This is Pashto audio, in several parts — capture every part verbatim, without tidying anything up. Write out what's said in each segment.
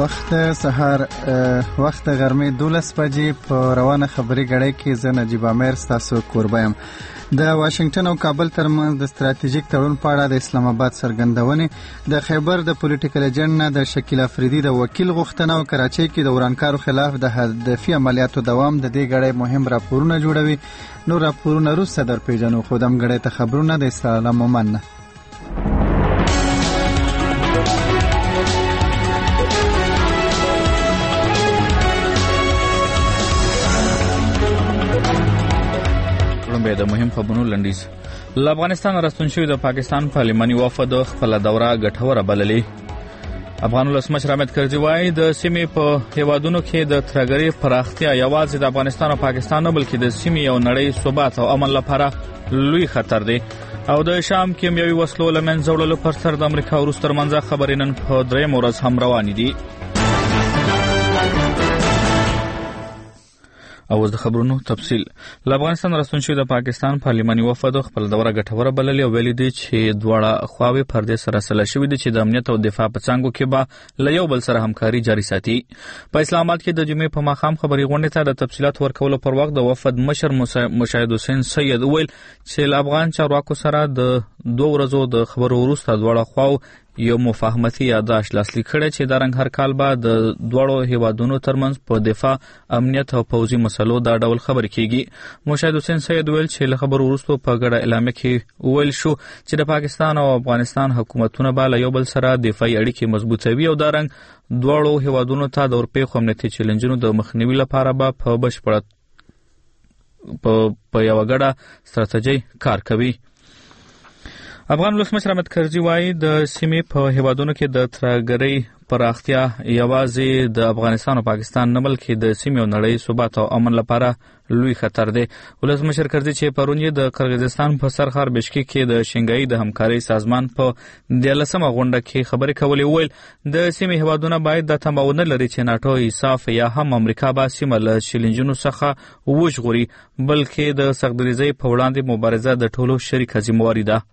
وخت سهار وخت غرمې دولس بجې په روانه خبري غړې کې زه نجیب امیر ستاسو کوربه یم. د واشنگټن او کابل ترمنځ د ستراتیژیک تړون په اړه د اسلام آباد څرګندونې، د خیبر د پولیټیکل ایجنټ نه د شکیل افریدي د وکیل غوښتنه او کراچۍ کې د ورانکارو خلاف د هدفي عملیاتو دوام د دې غړې مهم راپورونه جوړوي. نو راپورونه وروسته در پیژنو، خو دم غړې ته خبرونه د اسلام مومن. د مهم خبرونو لنډیز. له افغانستان راستون شوی د پاکستان پارلماني وفد خپل دوره ګټوره بللې. افغان ولسمشر حامد کرزي وایي د سیمې په هیوادونو کې د ترهګرۍ پراختیا یوازې د افغانستان او پاکستان نه بلکې د سیمې او نړۍ ثبات او امن لپاره لوی خطر دی. او د شام کیمیاوي وسلو له منځه وړلو پر سر د امریکا او روس ترمنځ خبرې نن په درېیمه ورځ هم روانې دي. او د خبرونو تفصیل. له افغانستان راستون شوی د پاکستان پارلماني وفد خپل دوره ګټوره بللې او ویلي دي چې دواړه خواوې پر دې سره سره شوې دي چې د امنیت او دفاع په څانګو کې به له یو بل سره همکاري جاري ساتي. په اسلام آباد کې د جمعې په ماښام خبري غونډې ته د تفصیلات ورکولو پر وخت د وفد مشر مشاهد حسین سید ویل چې له افغان چارواکو سره د دوه ورځو د خبرو وروسته دواړه خواو یو مفاهمتي یادداشت لاسلیک کړی چې د رنګ هر کال به د دواړو هیوادونو ترمنځ په دفاع، امنیت او پوځي مسلو دا ډول خبرې کیږي. مشاهد حسین سید ویل چې له خبرو وروسته په ګډه اعلامیه کې ویل شو چې د پاکستان او افغانستان حکومتونه به له یو بل سره دفاعي اړیکې مضبوطوي او دا رنګ دواړو هیوادونو ته د اورپېښو امنیتي چیلنجونو د مخنیوي لپاره به په بشپړه په یوه ګډه ستراتیژي کار کوي. افغان ولسمشر حامد کرزي وایي د سیمې په هیوادونو کې د ترهګرۍ پراختیا یوازې د افغانستان او پاکستان نه بلکې د سیمې او نړۍ ثبات او امن لپاره لوی خطر دی. ولسمشر کرزي چې پرون یې د قرغیزستان په سرخار بشکیک کې د شنګایي د همکارۍ سازمان په دیارلسمه غونډه کې خبرې کولې. ویل د سیمې هیوادونه باید د تمه ونه لري چې ناټو ایساف یا هم امریکا به سیمه له چیلنجونو څخه وژغوري، بلکې د سختدریځۍ په وړاندې مبارزه د ټولو شریکه ذمهواري ده.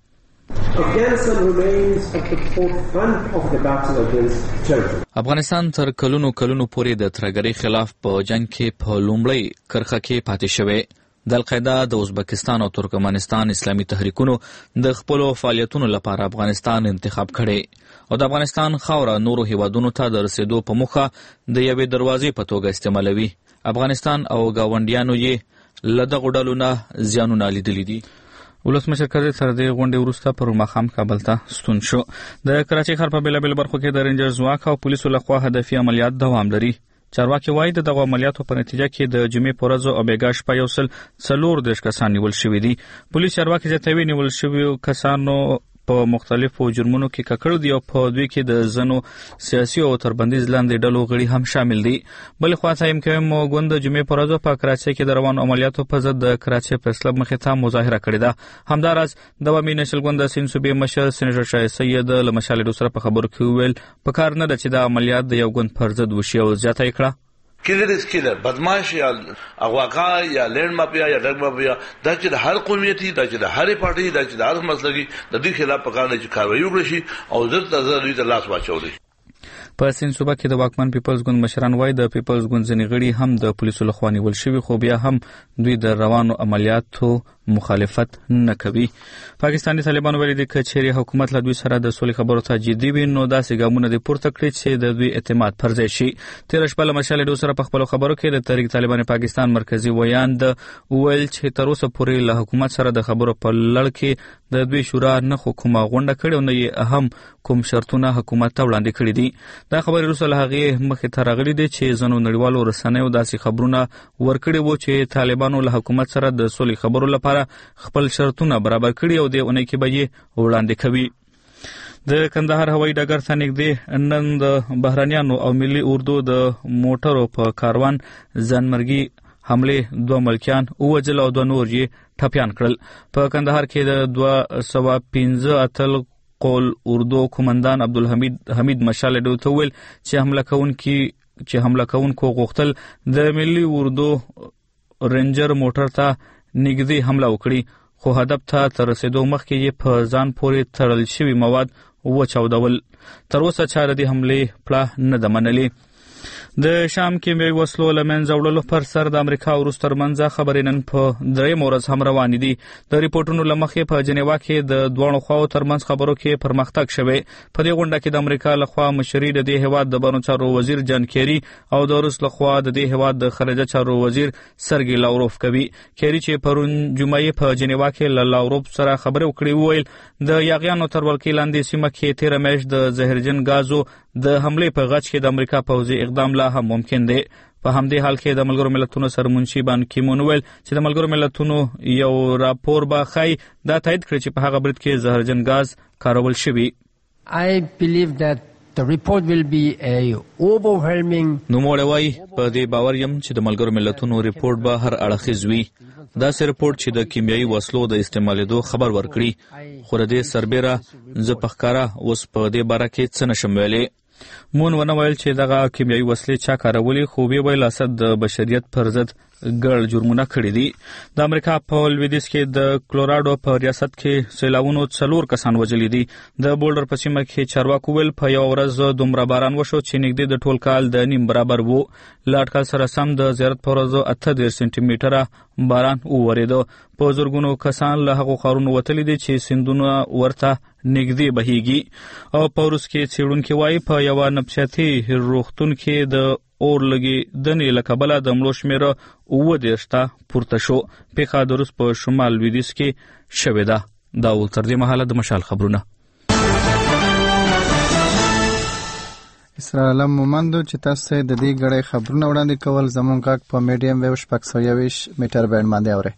افغانستان تر کلونو کلونو پورې د ترهګرۍ خلاف په جنگ کې په لومړۍ کرخه کې پاتې شوی. د القاعده د ازبکستان او ترکمنستان اسلامي تحریکونو د خپلو فعالیتونو لپاره افغانستان انتخاب کړي او د افغانستان خاوره نورو هیوادونو ته د رسیدو په موخه د یوې دروازې په توګه استعمالوي. افغانستان او ګاونډیانو یې له دغو ډلو نه زیانونه لیدلي دي. ولسمشر کرزي تر دې غونډې وروسته پر ماښام کابل ته ستون شو. د کراچۍ ښار په بېلابېلو برخو کې د رینجر ځواک او پولیسو لخوا هدفي عملیات دوام لري. چارواکي وایي د دغو عملیاتو په نتیجه کې د جمعې په ورځ او بېګا شپه یو سل څلور دېرش کسان نیول شوي دي. پولیس چارواکي زیاتوي نیول شویو کسانو په مختلفو جرمونو کې ککړ دي او په دوی کې د ځینو سیاسي او تربندیز لاندې ډلو غړي هم شامل دي. بلې خوا ته ایم ګوند د جمعې په ورځ په کراچۍ کې د روانو عملیاتو په ضد د کراچۍ پریس کلب مخې ته مظاهره کړې ده. همداراز د عوامي نشل ګوند د سیند صوبې مشر سینیټر شاه سید له مشال ډو سره په خبرو کې وویل په کار نه ده چې دا عملیات د یو ګوند پر ضد وشي او زیاته یې کړه کلر اس کلر بدمعش یا اغواقا یا لینڈ مافیا یا ډرګ مافیا دا چې د هر قومیتي، دا چې د هرې پارټي، دا چې د هر مسلکي د دې خلاف پکار دی چې کاروایی وکړي شي او ضد تزر د لاس واچول شي. په سیند صوبه کې د واکمن پیپلز ګوند مشران وایي د پیپلز ګوند ځینې غړي هم د پولیسو لخوا نیول شوي، خو بیا هم دوی د روانو عملیاتو مخالفت نه کوي. پاکستاني طالبانو ویلي دي که چیرې حکومت له دوی سره د سولې خبرو ته جدي وي نو داسې ګامونه دې پورته کړي چې د دوی اعتماد پر ځای شي. تېره شپه له مشال ډو سره په خپلو خبرو کې د تحریک طالبان پاکستان مرکزي ویاند وویل چې تر اوسه پورې له حکومت سره د خبرو په لړ کې د دوی شورا نه خو کومه غونډه کړې او نه یې اهم کوم شرطونه حکومت ته وړاندې کړي دي. دا خبرې وروسته له هغې مخې ته راغلي دي چې ځینو نړیوالو رسنیو داسې خبرونه ورکړي وو چې طالبانو له حکومت سره د سولې خبرو لپاره خپل شرطونه برابر کړي او د اونۍ کې به یې وړاندې کوي. د کندهار هوایي ډګر ته نږدې نن د بهرنیانو او ملي اردو د موټرو په کاروان ځانمرګي حملې دوه ملکیان ووژل او دوه نور یې ټپیان کړل. په کندهار کې د دوه سوه پنځه اتل قول اردو قومندان عبدالحمید حمید مشال ډو ته ویل چې حمله کوونکي چې حمله کوونکو غوښتل د ملي اردو رینجر موټر ته نږدې حمله وکړي، خو هدف ته تر رسېدو مخکې یې په ځان پورې تړل شوي مواد وچاودول. تر اوسه چا د دې حملې پړه نه ده منلې. د شام کیمیاوي وسلو له منځه وړلو پر سر د امریکا او روس ترمنځ خبرې نن په درېیمه ورځ هم روانې دي. د ریپورټونو له مخې په جنیوا کې د دواړو خواو ترمنځ خبرو کې پرمختګ شوی. په دې غونډه کې د امریکا لخوا مشري د دې هیواد د بهرنیو چارو وزیر جان کیری او د روس لخوا د دې هیواد د خارجه چارو وزیر سرګی لاوروف کوي. کیری چې پرون جمعې په جنیوا کې له لاوروف سره خبرې وکړې وویل د یاغیانو تر ولکې لاندې سیمه کې تېره میاشت د زهرجن غازو د حملې په غچ کې د امریکا پوځي اقدام لا هم ممکن دی. په همدې حال کې د ملګرو ملتونو سرمنشي بان کی مون ویل چې د ملګرو ملتونو یو راپور به ښایي دا تایید کړي چې په هغه برید کې زهرجن غاز کارول شوی. I believe that the report will be a overwhelming. نو موږ وایي په دې باور یم چې د ملګرو ملتونو ریپورت به هر اړخیز وي. دا سه ریپورت چې د کیمیاوي وسلو د استعمالېدو خبر ورکړي. خو د دې سربېره زه په ښکاره اوس په دې باره کې څه نشم ویلی. مون ونه ویل چې دغه کیمیاوي وسلې چا کارولې، خو ویې ویل اسد د بشریت پر ضد ګڼ جرمونه کړي دي. د امریکا په لویدیځ کې د کلوراډو په ریاست کې سیلاونو څلور کسان وژلي دي. د بولډر په سیمه کې چارواکو ویل په یوه ورځ دومره باران وشو چې نږدې د ټول کال د نیم برابر وو. له اټکل سره سم د زیارت په ورځو اته دېرش سانتي میټره باران وورېده. په زرګونو کسان له هغو ښارونو وتلي دي چې سیندونه ورته نږدې بهیږي. او په روس کې څېړونکي وایي په یوه نفسیاتي روغتون کې د اور لګي دنې له کبله د مړو شمېره اووه دېرش ته پورته شو. پیښه د روس په شمال لویدیځ کې شوې ده. دا و تر دې مهاله د مشال خبرونه. اسرار علم مومندو چې تاسو د دې غړې خبرونه وړاندې کول زموږ غږ په میډیم ویو شپږ سوه یوویشت میټر بینډ باندې اورئ.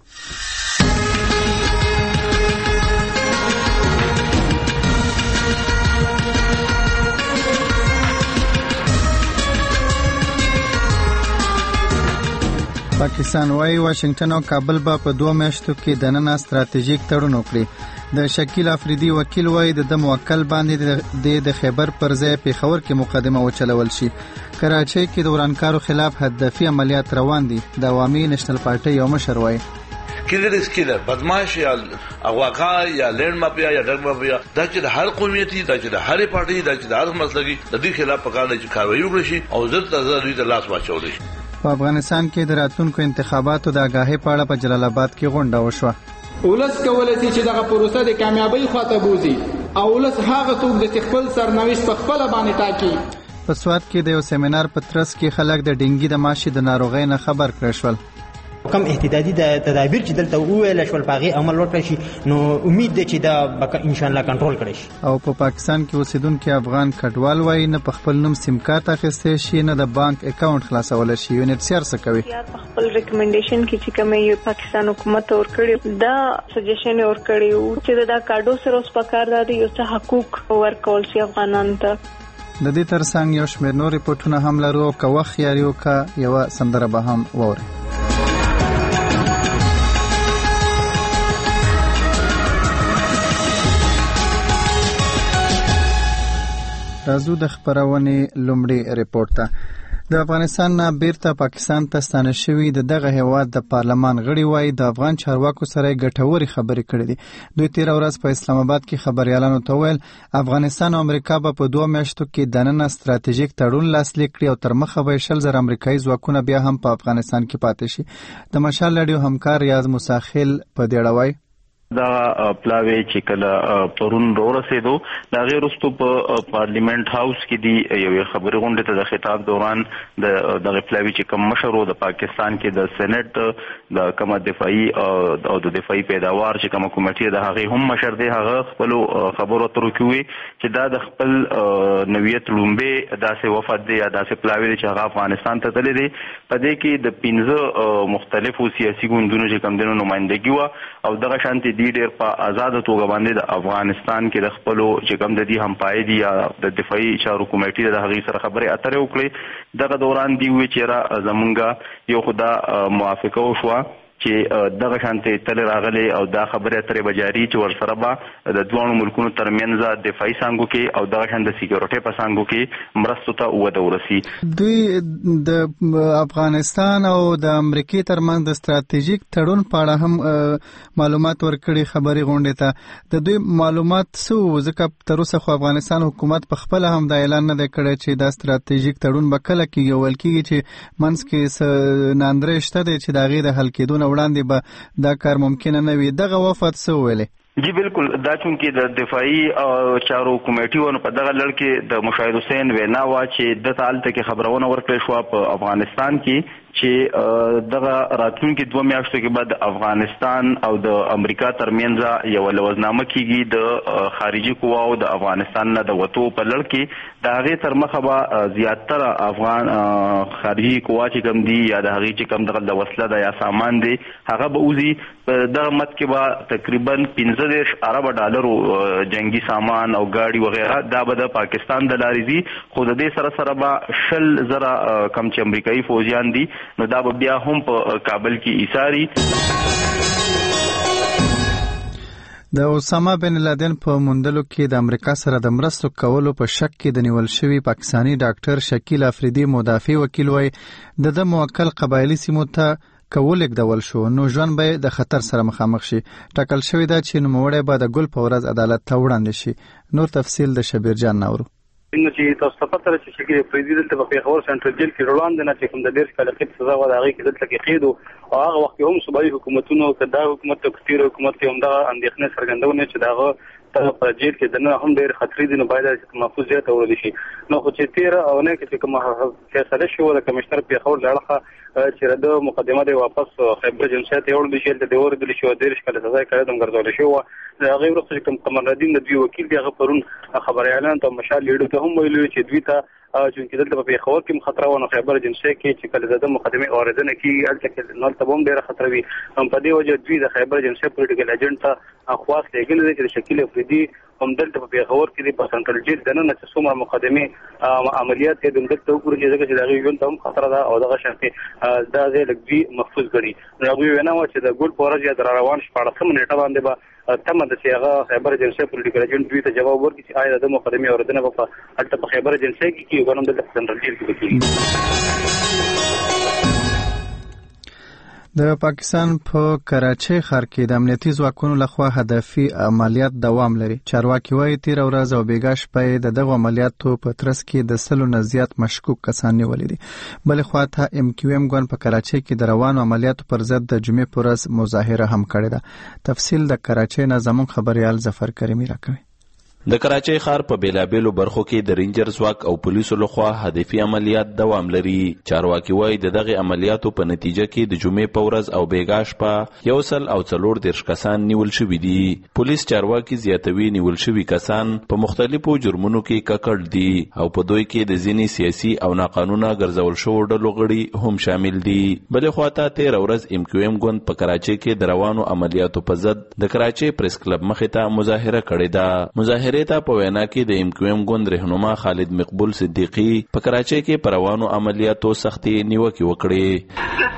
پاکستان وايي واشنگټن او کابل به په دوه میاشتو کې د نن ستراتیژیک تړون وکړي. د شکیل افریدي وکیل وايي د موکل باندې د خیبر پر ځای پیښور کې مقدمه وچلول شي. کراچۍ کې د ورانکارو خلاف هدفي عملیات روان دي. د عوامي نېشنل پارټي یو مشر وايي کلر اس کلر بدمعاش یا اغواقا یا لینڈ مافیا یا ډرګ مافیا دا چې د هر قومیتي دا چې د هر پارټي دا چې د هر مسلکي د دې خلاف پکاره چې کاروایی وکړي شي او ضد تزری د لاس واچول شي. په افغانستان کې د راتلونکو انتخاباتو د آګاهۍ په اړه په جلال آباد کې غونډه وشوه. ولس کولای شي چې دغه پروسه د کامیابی خواته بوزي او ولس هغه څوک د خپل سرنوشت په خپل باندې ټاکي. په سوات کې د یو سیمینار په ترڅ کې خلک د ډینګي د ماشي د ناروغۍ نه خبر کړل شول. کم احتیاطي د تدابیر چې دلته وویل شول پاغي عمل وکړي شي نو امید ده چې دا ان شاء الله کنټرول کړي شي. او په پا پاکستان کې اوسیدونکو افغان کډوال وایي نه په خپل نوم سیم کارت اخیستل شي نه د بانک اکاونټ خلاصول شي. یونټ سیر څه کوي؟ په خپل ریکمنډیشن کې چې کومه یو پاکستان حکومت ور کړی دا سجیشن ور کړی او چې دا کارډو سره اوس په کار دی یو څه حقوق ورکول شي افغانانو ته. د دې ترڅنګ یو شمېر نور ریپورتونه هم لرو او که وخت یې یو کا یو سندره به هم ووري. راځو د خبرونې لومړی ریپورت ته. د افغانستان نه بیرته پاکستان ته ستانه شوي د دغه هیواد د پارلمان غړي وایي د افغان چارواکو سره ګټورې خبرې کړې دي. دوی تېره ورځ په اسلام آباد کې خبريالانو ته ویل افغانستان او امریکا به په دوه میاشتو کې د نن ستراتیژیک تړون لاسلیک کړي او تر مخه به شل زره امریکایي ځواکونه بیا هم په افغانستان کې پاتې شي. د مشال رادیو همکار ریاض مساخیل په دې اړه وایي دا پلاوی چې کله پرون ورسېدو دا غیر وروسته په پارلیمنت هاوس کې دی یو خبري غونډه ته د خطاب دوران د دغه پلاوی چې کوم مشر د پاکستان کې د سېنات د کوم دفاعي او د دفاعي پیداوار چې کوم کمیټه د هغه هم مشر دی هغه خپل خبرو ترو کوي چې دا د خپل نویت لومبه داسې وفد دی یا داسې پلاوی چې هغه افغانستان ته تللی دی. په دې کې د پنځه مختلفو سیاسي ګوندونو چې کوم دینو نمائندګي و او دغه شانتي دی ډېر په آزاد توګه باندې د افغانستان کې د خپل چې کوم د دې همپای دي یا د دفاعي چارو کمیټې د هغې سره خبرې اترې وکړې. دغه دوران دی وی چې را زمونږه یو خدا موافقه وشوه چې دغه شانتي تل راغلي او دا خبره ترې بجاري چې ورسره به د دوه ملکونو ترمنځ دفاعي څانګو کې او دغه شانتي سکیورټي په څانګو کې مرستو ته وده ورسي. دوی د افغانستان او د امریکای ترمنځ د ستراتیژیک تړون په اړه هم معلومات ورکړي خبري غونډه ته. د دوی معلومات څه وو؟ ځکه تر اوسه خو افغانستان حکومت په خپل هم د اعلان نه کړی چې دا ستراتیژیک تړون به کله کېږي، ویل کېږي چې منځ کې ناندرۍ شته دی چې د هغې د حل کېدو نه وړاندې به دا کار ممکنه نه وي. دغه وفد څه وویلې؟ جی بالکل، دا چونکې د دفاعي چارو کمیټي ونه په دغه لړ کې د مشاهد حسین وینا وا چې د هلته کې خبرونه ورکړې شوه په افغانستان کې چې دغه راتلونکي دوه میاشتو کې بعد افغانستان او د امریکا ترمنځ یو لوزنامه کېږي د خارجي قواو د افغانستان نه د وتو په لړ کې. د هغې تر مخه به زیاتره افغان خارجي قوا چې کوم دي یا د هغې چې کوم دغه د وسله ده یا سامان دی هغه به وځي. په دغه مد کې به تقریبا پنځه دېرش اربه ډالرو جنگي سامان او ګاډي وغیره دا به د پاکستان د لارې ځي، خو د دې سره سره به شل زره کم چې امریکایي فوجیان دي نو دا به بیا هم په کابل کې ایساري. د اسامه بن لادن په موندلو کې د امریکا سره د مرستو کولو په شک کې د نیول شوي پاکستانی ډاکټر شکیل افریدي مدافع وکیل وایي د د موکل قبایلی سیمو ته کول اقدول شو نو ژوند به د خطر سره مخامخ شي. ټاکل شوی دا چې نوموړی به د ګل په ورځ عدالت ته وړاندې شي. نور تفصیل د شبیر جان نورو. څنګه چې تاسو ته پته لرئ چې شکیل افریدي دلته په پیښور سنټرل جیل کې وړاندې نه چې کوم د ډېر کال کې سزا و د هغې کې دلته کې قید او هغه وخت هم صوبایي حکومتونو که دا حکومت او تیر حکومت کې همدغه اندېښنې څرګندونې چې د هغه په جیل کې دنه هم ډېر خطرې دي نو باید چې محفوظ ځای ته وړل شي. نو خو چې تېره اونۍ کې چې کومه فیصله شوه د کمشنر پیښور له اړخه چې د مقدمه دی واپس خیبر جنسیت یې وړل شي دلته دې اوریدلی شي او دېرش کاله سزا یې کړې ده ګرځولی شوې وه. د هغې وروسته چې کوم قمر الدین د دوی وکیل دی هغه پرون خبر اعلان ته مشال لیډو ته هم ویلي چې دوی ته چونکې دلته په پیښور کې هم خطره وه نو خیبر جنسیت کې چې کله د ده مقدمې اورېدنه کېږي هلته کې هلته به هم ډېره خطره وي. په دې وجه دوی د خیبر جنسیت پولیټیکل ایجنټ ته خواست لېږلی دی چې د شکیل افریدي هم دلته په پیښور کې دی په سنټرل جیل دننه چې څومره مقدمې عملیات یې د دلته وګوري چې ځکه چې د هغې ژوند ته هم خطره ده او دغه شانتې دا ځای لږ دوی محفوظ ګڼي. نو هغوی وینا وه چې د ګل په ورځ یا د راروان شپاړسمه نیټه باندې به تمه ده چې هغه خیبر جنسیت پولیټیکل ایجنټ دوی ته جواب ورکړي چې آیا د مقدمې اورېدنه به په هلته په خیبر جنسیت کې کېږي که هم دلته په سنټرل جیل کې به کېږي. د پاکستان په کراچۍ ښار کې د امنیتي ځواکونو لخوا هدفي عملیات دوام لري. چارواکي وایي تېره ورځ او بېګا شپه یې د دغو عملیاتو په ترڅ کې د سلو نه زیات مشکوک کسان نیولي دي. بلې خواته ام کیو ام ګوند په کراچۍ کې د روانو عملیاتو پر ضد د جمعې په ورځ مظاهره هم کړې ده. تفصیل د کراچۍ نه زموږ خبریال ظفر کریمي راکوي. د کراچۍ ښار په بیلابیلو برخو کې د رینجر ځواک او پولیسو لخوا هدفي عملیات دوام لري. چارواکي وایي د دغې عملیاتو په نتیجه کې د جمعې په ورځ او بېګا شپه یو سل او څلور دېرش کسان نیول شوي دي. پولیس چارواکي زیاتوي نیول شوي کسان په مختلفو جرمونو کې ککړ دي او په دوی کې د ځینې سیاسي او ناقانونه ګرځول شوو ډلو غړي هم شامل دي. بلې خواته تېره ورځ ام کیو ام ګوند په کراچۍ کې د روانو عملیاتو په ضد د کراچۍ پریس کلب مخې ته مظاهره کړې ده. مظاهرې ته په وینا کې د ام کیو ام ګوند رهنما خالد مقبول صدیقي په کراچۍ کې پر روانو عملیاتو سختي نیوکې وکړې.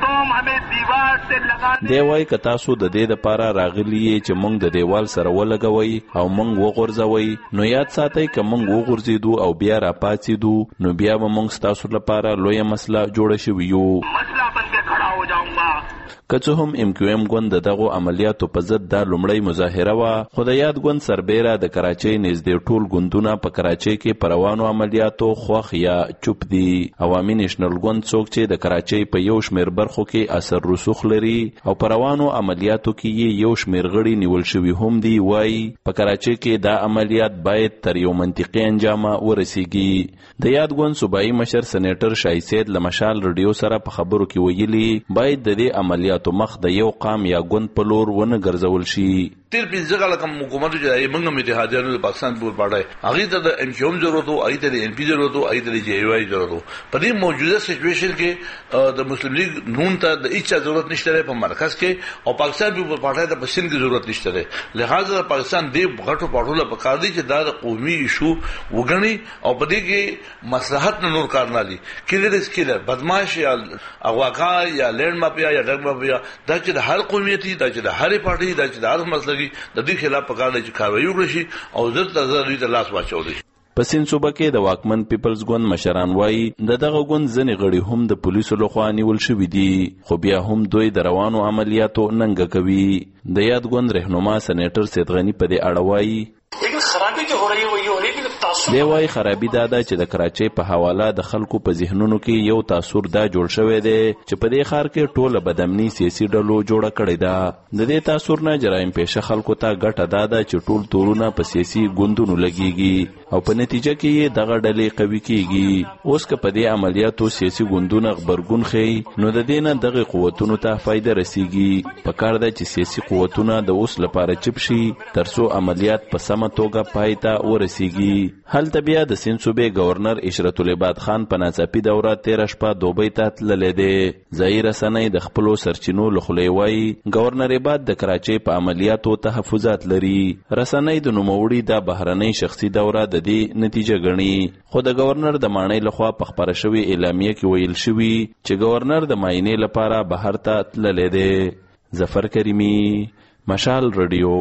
دی وایي که تاسو د دې دپاره راغلي یې چې موږ د دیوال سره ولګوئ او موږ وغورځوئ نو یاد ساتئ که موږ وغورځېدو او بیا راپاڅېدو نو بیا به موږ ستاسو لپاره لویه مسله جوړه شوي یو. که څه هم ام کیو ام ګوند د دغو عملیاتو په ضد دا لومړی مظاهره وه خو د یاد ګوند سربیره د کراچۍ نږدې ټول ګوندونه په کراچۍ کې په روانو عملیاتو خوښ یا چوپ دي. عوامي نیشنل ګوند څوک چې د کراچۍ په یو شمېر برخو کې اثر رسوخ لري او په روانو عملیاتو کې یې یو شمېر غړي نیول شوي هم دي وایي په کراچۍ کې دا عملیات باید تر یو منطقي انجامه ورسیږي. د یاد ګوند صوبایي مشر سنیټر شاهي سید له مشال رډیو سره په خبرو کې ویلي باید د دې عملیاتو مخ د یو قام یا ګوند په لور ونه ګرځول شي. تیر پنځه کاله کوم حکومت چې دای موږ هم اتحادیانو د پاکستان په پاړای هغه ته د ام کیو ام ضرورت او هغه ته د ان پی ضرورت او هغه ته د جی ای وای ضرورت په دې موجوده سچويشن کې د مسلم لیگ نون ته د هیڅ ضرورت نشته په مرکز کې او پاکستان په پاړای ته بسین کې ضرورت نشته لہذا پاکستان دې غټو پاړو له پکار دي چې دا قومي ایشو وګڼي او په دې کې مصلحت نه نور کار نه لري کله دې سکیلر بدمعاش یا اغواکا یا لینډ مافیا یا ډرګ مافیا دا چې د هر قومیتي دا چې د هر پارټي دا چې د هر مسلګي د دې خلاف پکار دي چې کاروي وکړي او زړه ته زړه دې لاس واچول شي. په سین صوبه کې د واکمن پیپلز ګوند مشران وایي د دغه ګوند ځینې غړي هم د پولیسو لخوا نیول شوي دي خو بیا هم دوی د روانو عملیاتو ننګه کوي. د یاد ګوند رهنما سېنیټر سید غنی په دې اړه وایي دی وايي خرابي دا ده چې د کراچۍ په حواله د خلکو په ذهنونو کې یو تاثر دا جوړ شوی دی چې په دې ښار کې ټوله بدامني سیاسي ډلو جوړه کړې ده. د دې تاثر نه جرایم پیشه خلکو ته ګټه دا ده چې ټول تورونه په سیاسي ګوندونو لګیږي او په نتیجه کې یې دغه ډلې قوي کیږي. اوس که په دې عملیاتو سیاسي ګوندونه غبرګون ښیي نو د دې نه دغه قوتونو ته فایده رسیږي. پکار ده چې سیاسي قوتونه د اوس لپاره چپ شي ترڅو عملیات په سمه توګه پای ته ورسیږي. هلته بیا د سین صوبې گورنر اشرت العباد خان په ناڅاپي دوره تیره شپه دوبۍ ته تللی دی. ځایي رسنۍ د خپلو سرچینو له خولې وایي گورنر عباد د کراچۍ په عملیاتو تحفظات لري. رسنۍ د نوموړي دا بهرنۍ شخصي دوره د دې نتیجه ګڼي خو د گورنر د ماڼۍ لخوا په خپره شوې اعلامیه کې ویل شوي چې گورنر د معاینې لپاره بهر ته تللی دی. ظفر کریمي، مشال رادیو،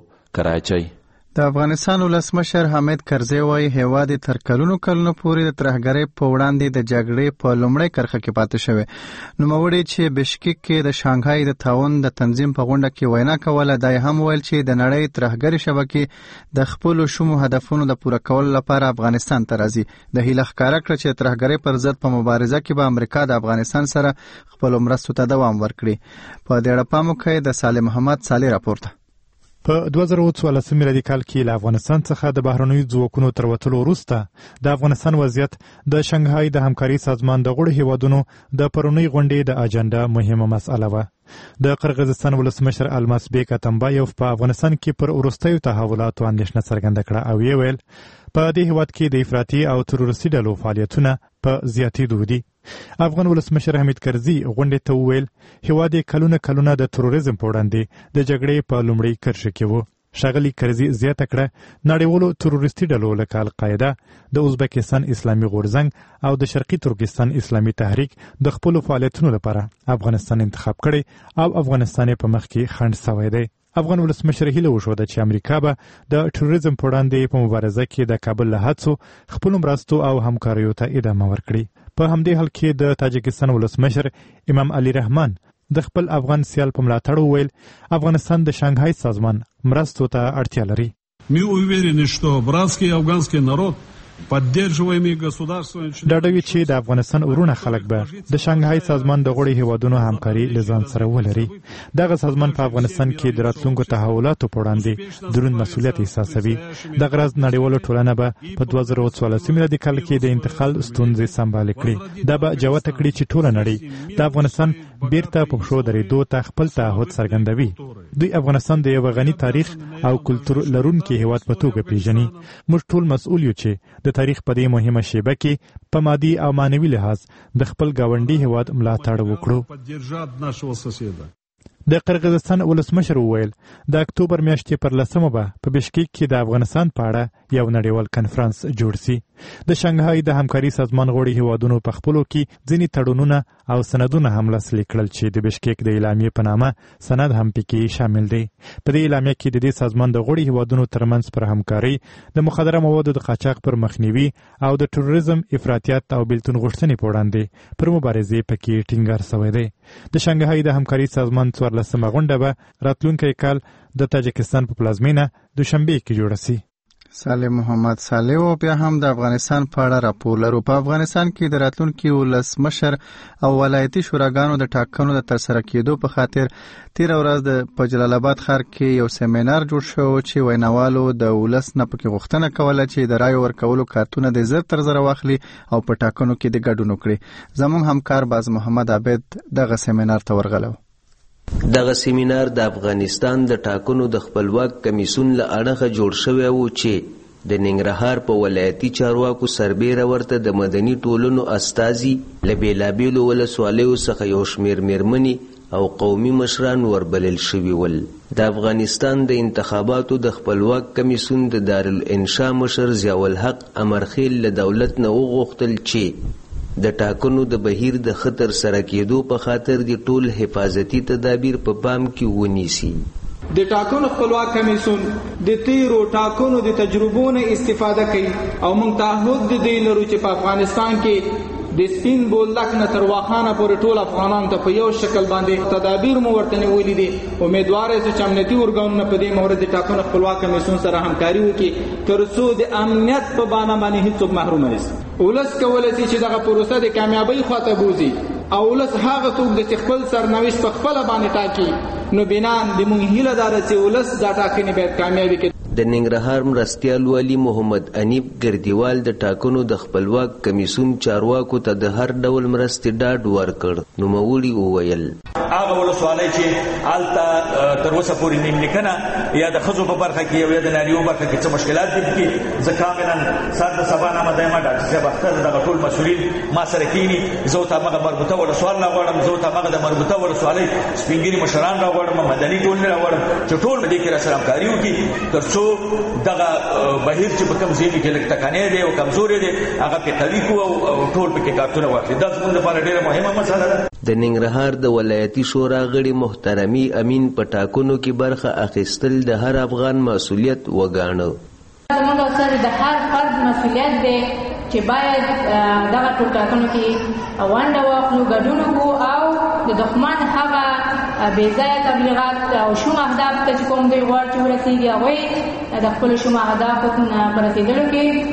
کراچۍ. د افغانستان ولسمشر حامد کرزي وايي هیواد تر کلونو کلونو پورې د ترهګرۍ په وړاندې د جګړې په لومړۍ کرښه کې پاتې شوی. نوموړي چې بشکیک کې د شانګهای د تعاون د تنظیم په غونډه کې وینا کوله دا هم ویل چې د نړۍ ترهګرۍ شبکې د خپل شومو هدفونو د پوره کولو لپاره افغانستان ته راځي. د هیله ښکارا کړ چې ترهګرۍ پر ضد په مبارزه کې به امریکا د افغانستان سره خپل مرستو ته دوام ورکړي. په دې اړه پام وکړئ د صالح محمد صالح راپورته. په دوه زره څوارلسم میلادي کال کې له افغانستان څخه د بهرنیو ځواکونو تر وتلو وروسته د افغانستان وضعیت د شنګهای د همکاري سازمان د غړو هیوادونو د پرونی غونډې د اجنډا مهمه مسأله وه. د قرغیزستان ولسمشر الماس بیک اتمبایوف په افغانستان کې پر وروستیو تحولاتو اندېښنه څرګنده کړه او یې ویل په دې هیواد کې د افراطي او تروریستي ډلو فعالیتونه په زیاتېدو دي. افغان ولسمشر حامد کرزي غونډې ته وویل هیواد یې کلونه کلونه د تروریزم په وړاندې د جګړې په لومړۍ کرښه کې و. ښاغلي کرزي زیاته کړه نړیوالو تروریستي ډلو لکه القاعده، د ازبکستان اسلامي غورځنګ او د شرقي ترکستان اسلامي تحریک د خپلو فعالیتونو لپاره افغانستان انتخاب کړی او افغانستان په مخ کې خنډ سوی دی. افغان ولسمشر هیله وښوده چې امریکا به د تروریزم په وړاندې په مبارزه کې د کابل له هڅو خپلو مرستو او همکاریو ته ادامه ورکړي. په همدې حال کې د تاجکستان ولسمشر امام علي رحمان د خپل افغان سیال په ملاتړ وویل افغانستان د شانګهای سازمان مرستو ته اړتیا لري. Мы уверены, что братский афганский народ поддерживаемый государством ډاډوي چې د افغانستان ورونه خلک به د شانګهای سازمان د غړي هیوادونو همکاري لزان سره ولري. دغه سازمان په افغانستان کې د راتلونکو تحولاتو په وړاندې دروند مسؤلیت احساسوي. د غرض نړیواله ټولنه به په دوه زره څوارلسم میلادي کال کې د انتقال ستونزې سمبال کړي. دا به جوته کړي چې ټوله نړۍ د افغانستان بیرته په پښو درېدو ته خپل تعهد څرګندوي. دوی افغانستان د یو غني تاریخ او کلتور لرونکي هیواد په توګه پیژني. موږ ټول مسؤل یو چې د تاریخ په دې مهمه شیبه کې په مادي او معنوي لحاظ د خپل ګاونډي هیواد ملاتړ وکړو. د قرغیزستان ولسمشر وویل د اکتوبر میاشتې پر لسمه به په بشکیک کې د افغانستان په اړه یو نړیوال کنفرانس جوړ سي. د شانګهای د همکاري سازمان غړي هیوادونو په خپلو کې ځینې تړونونه او سندونه هم لاسلیک کړل چې د بشکیک د اعلامیې په نامه سند هم پکې شامل دی. په دې اعلامیه کې د دې سازمان د غړي هیوادونو ترمنځ پر همکاري د مخدره موادو د قاچاق پر مخنیوي او د تروریزم، افراطیت او بیلتون غوښتنې په وړاندې پر مبارزې پکې ټینګار شوی دی. د شانګهای د همکاري سازمان څوارلسمه غونډه به راتلونکی کال د تاجکستان په پلازمینه دوشنبه کې جوړه سي. صالح محمد صالح او بیا هم د افغانستان په اړه راپور لرو. په افغانستان کې د راتلونکي ولسمشر او ولایتي شوراګانو د ټاکنو د ترسره کېدو په خاطر تیر ورځ د په جلال آباد ښار کې یو سیمینار جوړ شو چې ویناوالو د ولس نه پکې غوښتنه کوله چې د رایو ورکولو کارتونه د زر تر زره واخلي او په ټاکنو کې د ګډون وکړي. زموږ همکار باز محمد عابد دغه سیمینار ته ورغلو. دغه سیمینار د افغانستان د ټاکنو د خپلواک کمیسیون له اړخه جوړ شوی و چې د ننګرهار په ولایتي چارواکو سربیره ورته د مدني ټولنو استازي له بېلابېلو ولسوالیو څخه یو شمېر میرمنې او قومي مشران وربلل شوي ول. د افغانستان د انتخاباتو د خپلواک کمیسیون د دارالانشا مشر ضیاءالحق امرخیل له دولت نه وغوښتل چې د ټاکنو د بهیر د خطر سره کېدو په خاطر د ټول حفاظتي تدابیر په پام کې ونیسي. د ټاکنو خپلواک کمیسیون د تیرو ټاکنو د تجربو نه استفاده کوي او موږ تعهد دی لرو چې په افغانستان کې د سپین بولدک نه تر واخانه پورې ټول افغانان ته په یو شکل باندې تدابیر مو ورته نیولي دي. امیدوار یې چې امنیتي ارګانونه په دې مورد د ټاکنو خپلواک کمیسیون سره همکاري وکړي تر څو د امنیت په بانه باندې هیڅوک محروم نه شي. ولس کولی شي چې دغه پروسه د کامیابۍ خواته بوځي او ولس هغه څوک دی چې خپل سرنوشت په خپله باندې ټاکي. نو بنا د موږ هیله دا ده چې ولس دا ټاکنې باید کامیابې کړي. د ننګرهار مرستیال والي محمد انیب ګردیوال د ټاکنو د خپلواک کمیسیون چارواکو ته د هر ډول مرستې ډاډ ورکړ. نوموړي وویل هغه ولسوالۍ چې هلته تر اوسه پورې نیملیکنه یا د ښځو په برخه کې یا د ناریو برخه کې څه مشکلات دي پکې زه کاملا سر د سبا نامه دایمه ډاکټر صاحب اختر دغه ټول مسؤلین ما سره کینی زه ورته همغه مربوطه ولسوال راغواړم زه ورته همغه د مربوطه ولسوالۍ سپین ږیري مشران راغواړم مدني ټولنې راغواړم چې ټول په دې کې راسره همکاري وکړي تر څو دغه بهیر چې په کوم ځای کې لږ ټکنی دی او کمزوری دی هغه پې قوي کړو او ټول پکې کارتونه واخلي. دا زموږ لپاره ډېره مهمه مسله ده. د ننګرهار د ولایتي شورا غړي محترمي امین په ټاکنو کې برخه اخیستل د هر افغان مسؤلیت وګاڼه. زموږ سره د هر فرد مسؤلیت دی چې باید دغه ټول ټاکنو کې ونډه واخلو ګډون وکړو او د دښمن هغه بې ځایه تبلیغات او شوم اهداف ته چې کوم دوی غواړي چې ورسېږي هغوی د خپلو شوم اهدافو په رسېدلو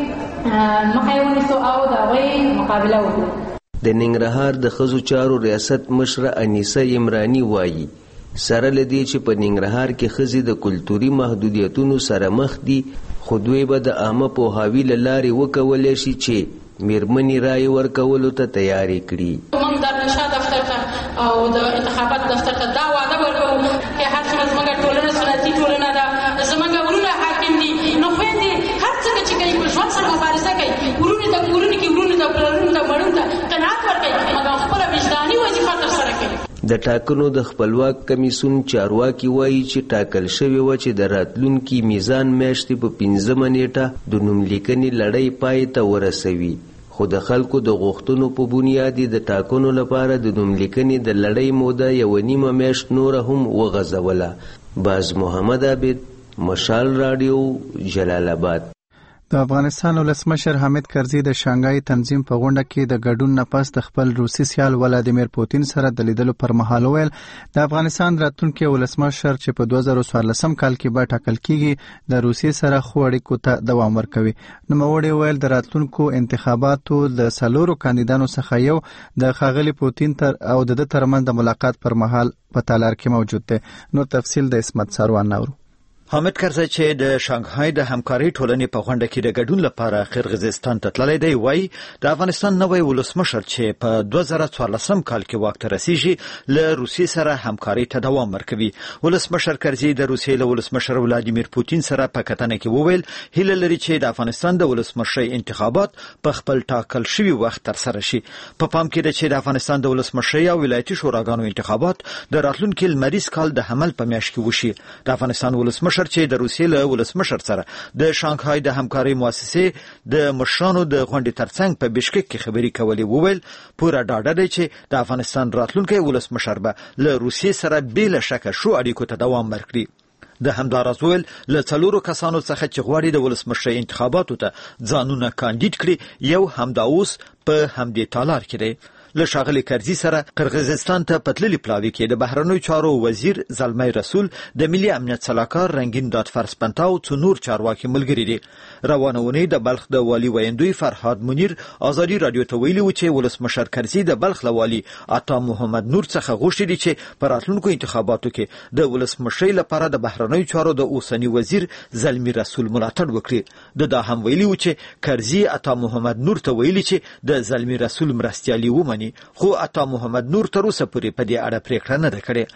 کې مخه یې ونیسو او د هغوی مقابله وکړو. د ننګرهار د ښځو چارو ریاست مشره انیسه عمراني وایي سره له دې چې په ننګرهار کې ښځې د کلتوري محدودیتونو سره مخ دي خو دوی به د عامه پوهاوي له لارې وکولی شي چې میرمنې رایې ورکولو ته تیارې کړي. موږ د نشا دفتر ته او د انتخابات دفتر ته دا وعده ورکوو چې هر څومره زموږ ټولنه سنتي ټولنه ده زموږ ورونه حاکم دي نو خویندې هر څنګه چې کوي په ژوند سره مبارزه کوي ورونو ته کورونو کې ورونو ته پلرونو ته مړونو ته قناعت ورکوي مګر خپله وجداني وظیفه ترسره کوي. د ټاکنو د خپلواک کمیسیون چارواکي وایي چې ټاکل شوې وه چې د راتلونکي میزان میاشتې په پنځمه نیټه د نوملیکنې لړۍ پای ته ورسوي خو د خلکو د غوښتنو په بنیاد د ټاکنو لپاره د نوملیکنې د لړۍ موده یوه نیمه میاشت نوره هم وغځوله. باز محمد عابد مشال راډیو جلال آباد. د افغانستان ولسمشر حامد کرزي د شانګهای تنظیم په غونډه کې د ګډون نه پس د خپل روسي سیال ولادیمیر پوتین سره د لیدلو پر مهال وویل د افغانستان راتلونکي ولسمشر چې په دوه زره څوارلسم کال کې به ټاکل کیږي د روسي سره ښو اړیکو ته دوام ورکوي. نوموړي وویل د راتلونکو انتخاباتو د څلورو کاندیدانو څخه یو د ښاغلي پوتین تر او د ده ترمنځ د ملاقات پر مهال په تالار کې موجود دی. نور تفصیل د اسمت سروان نورو. حامد کرزي چې د شانګهای د همکارۍ ټولنې په غونډه کې د ګډون لپاره قرغیزستان ته تللی دی وایي د افغانستان نوی ولسمشر چې په دوه زره څوارلسم کال کې واک ته رسیږي له روسیې سره همکارۍ ته دوام ورکوي. ولسمشر کرزي د روسیې له ولسمشر ولادیمیر پوتین سره په کتنه کې وویل هیله لري چې د افغانستان د ولسمشرۍ انتخابات په خپل ټاکل شوي وخت ترسره شي. په پام کې ده چې د افغانستان د ولسمشرۍ او ولایتي شوراګانو انتخابات د راتلونکي لمریز کال د حمل په میاشت کې وشي. د افغانستان ولسمشر چې د روسیې له ولسمشر سره د شانګهای د همکارۍ مؤسسې د مشرانو د غونډې ترڅنګ په بشکک کې خبرې کولې وویل پوره ډاډه دی چې د افغانستان راتلونکی ولسمشر به له روسیې سره بې له شکه شو اړیکو ته دوام ورکړي. د همداراز ویل له څلورو کسانو څخه چې غواړي د ولسمشرۍ انتخاباتو ته ځانونه کاندید کړي یو همدا اوس په همدې تالار کې دی. له ښاغلي کرزي سره قرغیزستان ته په تللي پلاوي کې د بهرنیو چارو وزیر زلمی رسول د ملي امنیت سلاکار رنګین دادفر سپنتا او څو نور چارواکي ملګري دي. روانه اونۍ د بلخ د والي ویندوی فرهاد منیر ازادي رادیو ته ویلي و چې ولسمشر کرزي د بلخ له والي عطا محمد نور څخه غوښتي دي چې په راتلونکو انتخاباتو کې د ولسمشرۍ لپاره د بهرنیو چارو د اوسني وزیر زلمی رسول ملاتړ وکړي. د دا هم ویلي و چې کرزي عطا محمد نور ته ویلي چې د زلمی رسول مرستیالي ومني خو عطا محمد نور تر اوسه پورې په دې اړه پریکړه نه ده کړې.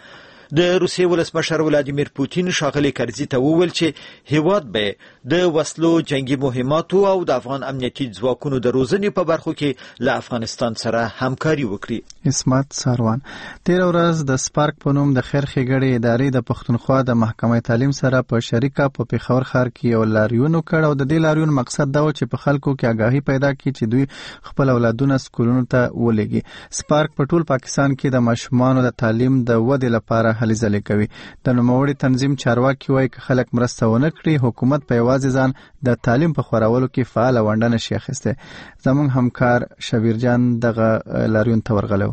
د روسیې ولسمشر ولادیمیر پوتین ښاغلي کرزي ته وویل چې هیواد به د وسلو جنگي مهماتو او د افغان امنیتي ځواکونو د روزنې په برخو کې له افغانستان سره همکاري وکړي. اسمت ساروان تیر ورځ د سپارک په نوم د خیر ښېګړې ادارې د پښتونخوا د محکمه تعلیم سره په شریکه په پیښور ښار کې یو لاریون وکړ او د دې لاریون مقصد دا و چې په خلکو کې آگاهي پیدا کړي چې دوی خپل اولادونه سکولونو ته ولېږي. سپارک په ټول پاکستان کې د ماشومانو د تعلیم د ودې لپاره هلې ځلې کوي. د نوموړي تنظیم چارواکي وایي که خلک مرسته ونه کړي حکومت په یوازې ځان د تعلیم په خورولو کې فعال ونډه نشي اخیستی. زموږ همکار شبیر جان دغه لاریون ته ورغلی.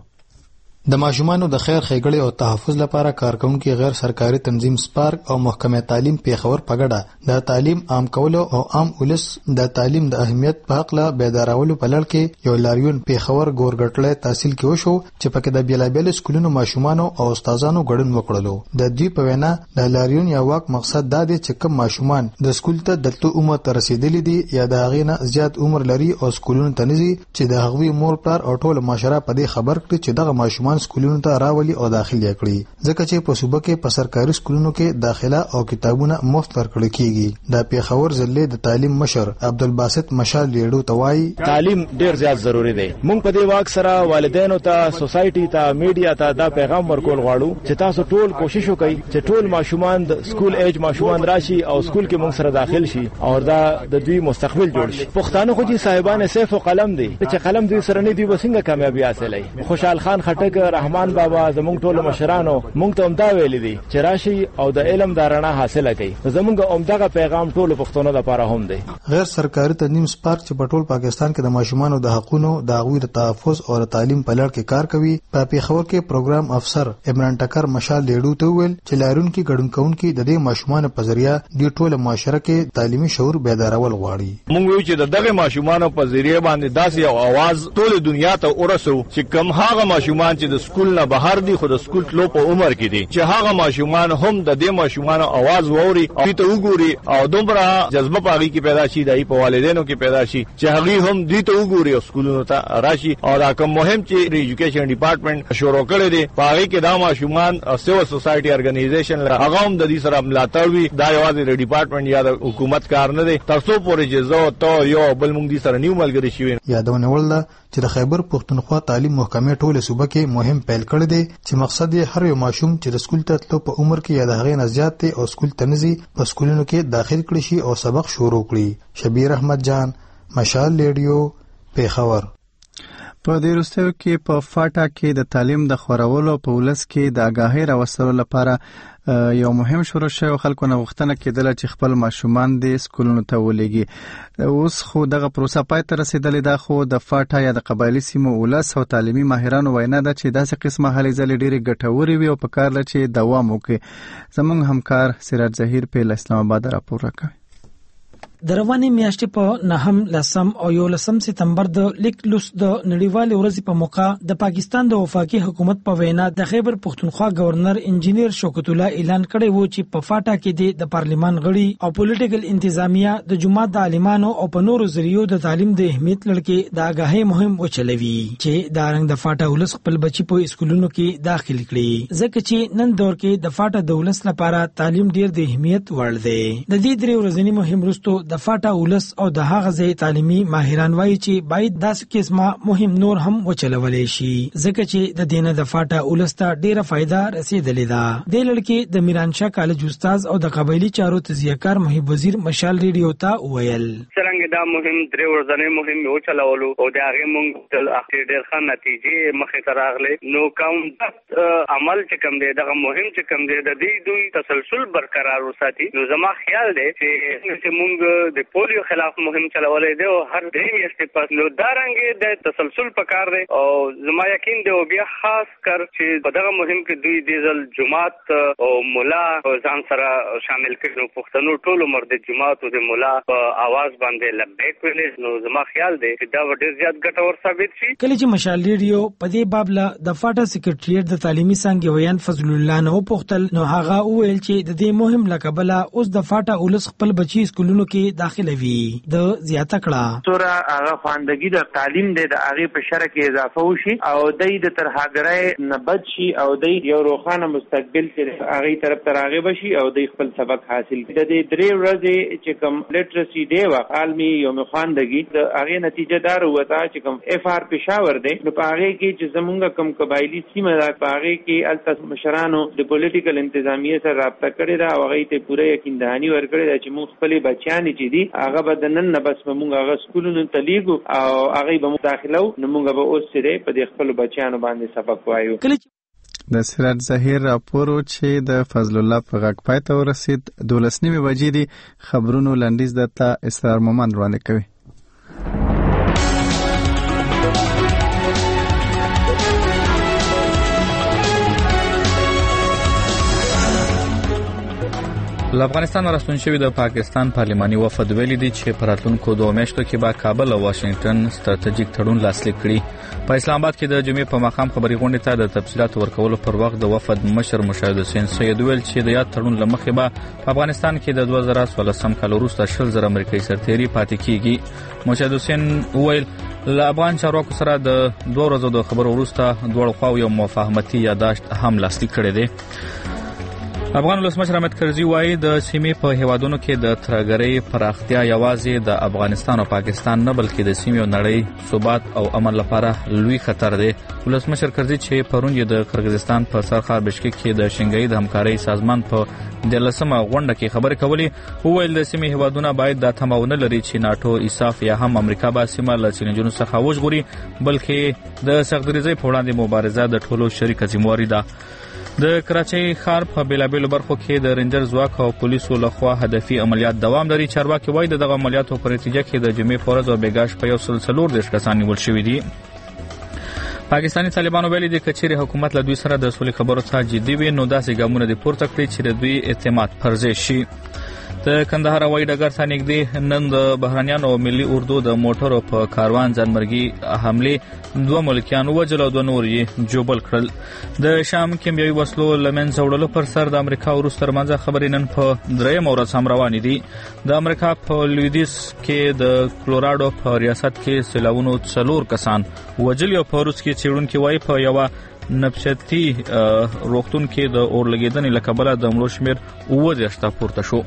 د ماشومانو د خیر ښېګړې او تحفظ لپاره کارکونکي غیر سرکاري تنظیم سپارک او محکمه تعلیم پیښور په ګډه د تعلیم عام کولو او عام ولس د تعلیم د اهمیت په حق له بیدارولو په لړ کې یو لاریون پیښور ګورګټلې تحصیل کې وشو چې پکې د بیلابیل سکولونو ماشومانو او استادانو ګډون وکړلو. د دوی په وینا د لاریون یو واک مقصد دا دی چې کوم ماشومان د سکول ته دلته عمر ته رسیدلي دي یا د هغې نه زیات عمر لري او سکولونو ته نه ځي چې د هغوی مور پلار او ټول معاشره په دې خبر کړي چې دغه ماشومان سکولونو ته راولي او داخل یې کړي ځکه چې په صوبه کې په سرکاري سکولونو کې داخله او کتابونه مفت ورکړل کیږي. د پیښور ضلع د تعلیم مشر عبدالباسط مشال لیډو ته وایي تعلیم ډیر زیات ضروری دی. موږ په دې واک سره والدینو ته سوسایټي ته میډیا ته دا پیغام ورکول غواړو چې تاسو ټول کوشش وکړئ چې ټول ماشومان د سکول ایج ماشومان راشي او سکول کې موږ سره داخل شي او دا د دوی مستقبل جوړ شي. پښتانه خو چې صاحبان سیف او قلم دي چې قلم دوی سره نه دی وسنګ کامیابی حاصلای. خوشحال خان خټک رحمان بابا زموږ ټول مشرانو موږ ته همدا ویلي دي چې راشي او د علم د رڼا حاصله کړي. زموږ همدغه پیغام ټول پښتنو لپاره هم دی. غیر سرکاري تنظیم سپارک چې په ټول پاکستان کې د ماشومانو د حقوقو د هغوی د تحفظ او تعلیم په لړ کې کار کوي. په پیښور کې پروګرام افسر عمران ټکر مشال لیډو ته ویل چې لارون کې ګډون کوونکي د دې ماشومانو په ذریعہ د ټول معاشره کې تعلیمي شعور بیدارول غواړي. موږ ویل چې دغه ماشومانو په ذریعہ باندې داسې یو आवाज ټول دنیا ته ورسو چې کوم هغه ماشومان چې د سکول نه بهر دي خو د سکول تلو په عمر کې دي چې هغه ماشومان هم د دې ماشومانو आवाज ووري او ته وګوري او دومره جذبه پاغي کې پیدا شي دای په والدینو کې پیدا شي چې هغه هم دې ته وګوري او سکولونو ته راشي. او دا کوم مهم چې ایجوکیشن ډپارټمنټ شروع کړی دی پاغي کې دا ماشومان سیول سوسایټي ارګنایزیشن هغه هم د دې سره ملاتړ وي. دا یوازې د ډپارټمنټ یا د حکومت کار نه دی ترڅو پورې چې زه ته یو بل موږ دې سره نیو ملګری شي. یادونه ولله چې د خیبر پښتونخوا تعلیم محکمې ټوله صوبه کې مهم پیل کړی دی چې مقصد یې هر یو ماشوم چې د سکول ته تلو په عمر کې یا د هغې نه زیات دی او سکول ته نه ځي په سکولونو کې داخل کړي شي او سبق شروع کړي. شبیر احمد جان مشال لیډیو پیښور. په دې وروستیو کې په فاټا کې د تعلیم د خورولو په ولس کې د آگاهۍ راوستلو لپاره یو مهم شروع شوی. خلکو نه غوښتنه کېدله چې خپل ماشومان د سکولونو ته ولېږي. اوس خو دغه پروسه پای ته رسېدلې ده خو د فاټا یا د قبایلي سیمو ولس او تعلیمي ماهرانو وینا ده چې داسې قسمه هلې ځلې ډېرې ګټورې وي او په کار ده چې دوام وکړي. زموږ همکار سراج ظهیر په اسلام آباد راپور راکوي. د روانې میاشتې په نهم لسم او یولسم سپتمبر د لیک لوس د نړیوالې ورځې په موقع د پاکستان د وفاقي حکومت په وینا د خیبر پښتونخوا گورنر انجینیر شوکت الله اعلان کړی و چې په فاټا کې د پارلیمان غړي او پولیټیکل انتظامیه د جماعت د عالمانو او په نورو ذریعو د تعلیم د اهمیت لړ د آگاهۍ مهم وچلوي چې د رنګ د فاټا ولس خپل بچي په اسکولونو کې داخل کړي ځکه چې نن دور کې د فاټا د ولس لپاره تعلیم ډیر د اهمیت وړ دی. د دې درې ورځې مهم وروسته د فاټا ولس او د هغه ځای تعلیمي ماهران وایي چې باید داسې قسمه مهم نور هم وچلولی شي ځکه چې د دینه د فاټا ولس ته ډیره فایده رسیدلې ده. د لړکې د میرانشاه کالج استاد او د قبایلی چارو تجزیه‌کار محب وزیر مشال ریډیو ته وویل څنګه دا مهم درې ورځې مهم وچلولو او د هغه مونږ د اخر ډیر ښه نتیجې مخې ته راغلي. نو کوم عمل چې کوم دی دغه مهم چې کوم دی د دې دوی تسلسل برقرار وساتي. نو زما خیال دی چې مونږ د پولیو خلاف مهم چلولې دی او هر درې میاشتې پس نو دا رنګ د تسلسل پکار دی او زما یقین دی او بیا خاص کر چې په دغه مهم کې دوی د ځل جماعت او مولا ځان سره شامل کړي. نو پښتنو ټول عمر د جماعت او د مولا په आवाज باندې لبیک ویلې نو زما خیال دی چې دا ډېر زیات ګټور ثابت شي. کله چې مشال ریډیو په دې باب له د فاټا سکریټریټ د تعلیمي څانګې ویان فضل الله نه وپوښتل نو هغه وویل چې د دې مهم لقبله اوس د فاټا ولس خپل بچي سکولونو کې داخلوي. د زیاته کړه سوره هغه خواندګي د تعلیم د هغه په شرع کې اضافه وشي او د د ترهاګرای نه بچ شي او د یو روښانه مستقبل چې هغه طرف ته راغب شي او د خپل سبق حاصل کړي. د دې درې ورځې چې کوم لیټرسي ډے وا عالمي یوم خواندګي د هغه نتیجه دار وته چې کوم اف آر پېښور دی نو په هغه کې چې زمونږ کوم قبایلی سیمه ده په هغه کې التس مشرانو د پولیټیکل انتظامیه سره رابطه کړې ده او هغه ته پوره یقین دهانی ورکړې ده چې موږ خپل بچیان چې دي هغه بدنن نه بس موږ هغه سکولونو ته لیږو او هغه به مداخله نو موږ به اوس سره په دې خپل بچیانو باندې سبق وایو. د سراج ظهیر راپور چې د فضل الله په غږ پای ته ورسید دولس نیمه بجې دي. خبرونو لنډیز دته اسرار مومند وړاندې کوي. له افغانستان راستون شوی د پاکستان پارلماني وفد ویلي دی چې په راتلونکو دوه میاشتو کې به کابل او واشنگټن ستراتیژیک تړون لاسلیک کړي. په اسلام آباد کې د جمعې په ماښام خبري غونډې ته د تفصیلات ورکولو پر وخت د وفد مشر مشاهد حسین سید ویل چې د یاد تړون لمخې به په افغانستان کې د دوه زره څوارلسم کال وروسته شل زره امریکایي سرتیري پاتې کیږي. مشاهد حسین ویل له افغان چارواکو سره د دوه ورځو د خبرو وروسته دواړو خواو یو مفاهمتي یادداشت هم لاسلیک کړی دی. افغان ولسمشر حامد کرزي وایي د سیمې په هیوادونو کې د ترهګرۍ پراختیا یوازې د افغانستان او پاکستان نه بلکې د سیمې او نړۍ ثبات او امن لپاره لوی خطر دی. ولسمشر کرزي چې پرون یې د قرغیزستان په سرخار بشکک کې د شنګای د همکارۍ سازمان په دلسمه غونډه کې خبرې کولې وویل د سیمې هیوادونه باید د تماونه لري چې ناتو ایساف یا هم امریکا به سیمه له چیلنجونو څخه وژغوري بلکې د سختدریزۍ په وړاندې مبارزه د ټولو شریکه ذمہواري ده. د کراچۍ ښار په بیلابیلو برخو کې د رینجر ځواک او پولیسو لخوا هدفي عملیات دوام لري. چارواکي وایي د دغه عملیاتو په نتیجه کې د جمعې په ورځ او بیګاش په یو سل څلور دېرش کسان نیول شوي دي. پاکستاني طالبانو ویلي دي که چیرې حکومت له دوی سره د سولې خبرو څخه جدي وي نو داسې ګامونه دې پورته کړي چې د دوی اعتماد پر ځای شي. د کندهار هوایي ډګر ته نږدې نن د بهرنیانو او ملي اردو د موټرو په کاروان ځانمرګي حملې دوه ملکیان ووژل او دوه نور یې ژوبل کړل. د شام کیمیاوي وسلو له منځه وړلو پر سر د امریکا او روس ترمنځ خبرې نن په درېیمه ورځ هم روانې دي. د امریکا په لویدیځ کې د کلوراډو په ریاست کې سیلاوونو څلور کسان وژلي او په روس کې څېړونکي وایي په یوه نبشتي روغتون کې د اور لګېدنې له کبله د مړو شمېر اووه دېرش ته پورته شو.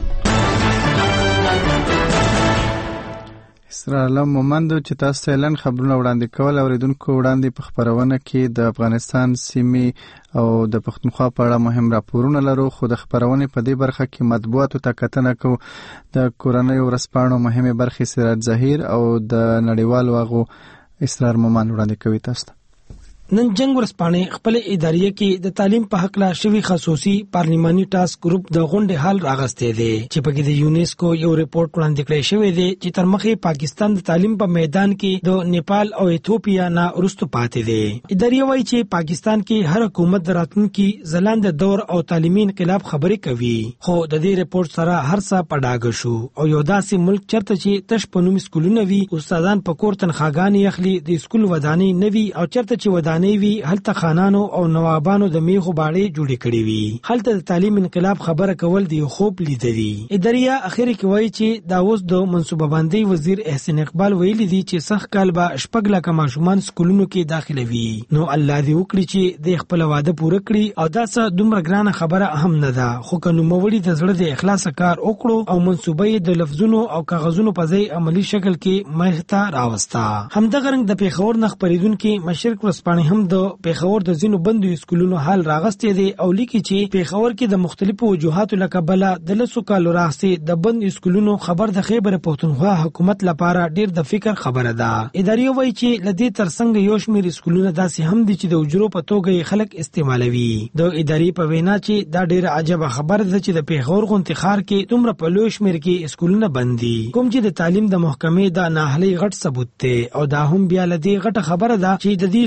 اسرار مومند چې تاسو ته اعلان خبرونه وړاندې کول اوریدونکو وړاندې په خبرونه کې د افغانستان سیمې او د پښتونخوا په اړه مهم راپورونه لرو خو د خبرونه په دې برخه کې مطبوعاتو ته کتنه کو د کورنۍ ورسپانو مهمه برخه سراج ظهیر او د نړیوالو هغو اسرار مومند وړاندې کوي تاسو. نن جنگ ورسپانې خپل ادارې کې د تعلیم په حق لا شوی خصوصي پارلیماني ټاسک گروپ د غونډې حل راغستې دي چې په کې د یونیسکو یو ریپورت وړاندې کړی شوی دی چې تر مخې پاکستان د تعلیم په میدان کې د نیپال او ایتھوپیا نه وروسته پاتې دی. ادارې وایي چې پاکستان کې هر حکومت د راتلونکي ځلاند دور او تعلیمي انقلاب خبرې کوي خو د دې ریپورت سره هر څه پډاګ شو او یو داسې ملک چرته چې تش په نوم سکولونه وي استادان په کور تنخواګانې اخلي د سکول ودانې نه وي او چرته چې ودانې وی هلته خانانو او نوابانو د میخو باړې جوړې کړې وي. هلته د تعلیم انقلاب خبره کول دی خوب لیدلی. اداریا اخر کې وایي چې دا اوس د منصوبه بندي وزیر احسان اقبال ویلي دی چې سخت کال به شپږ لکه ماشومان سکولونو کې داخله وي نو الله دې وکړي چې د خپل وعده پوره کړي او دا څه دومره ګرانه خبره هم نه ده خو که نوموړي د زړه د اخلاص کار وکړو او منصوبه د لفظونو او کاغذونو په ځای عملی شکل کې مخته راوستا. همدغه رنګ د پیښور نخ پریدونکو مشرق ورسپانې هم د پیښور د ځینو بندو سکولونو حال راغستې دي او لیکي چې پیښور کې د مختلفو وجوهاتو لکه بلا د لسو کالو راځي د بند سکولونو خبر د خیبر پښتونخوا حکومت لپاره ډیر د فکر خبره ده. ادارې وایي چې لدې ترڅنګ یو شمېر سکولونه داسې هم دي چې د اجرو په توګه خلک استعمالوي. د ادارې په وینا چې دا ډیر عجیب خبره ده چې د پیښور غونډې ښار کې دومره په لوی شمېر کې سکولونه بند دي کوم چې د تعلیم د محکمې د ناهلي غټ ثبوت دی او دا هم بیا لدې غټه خبره ده چې د دې سکولونو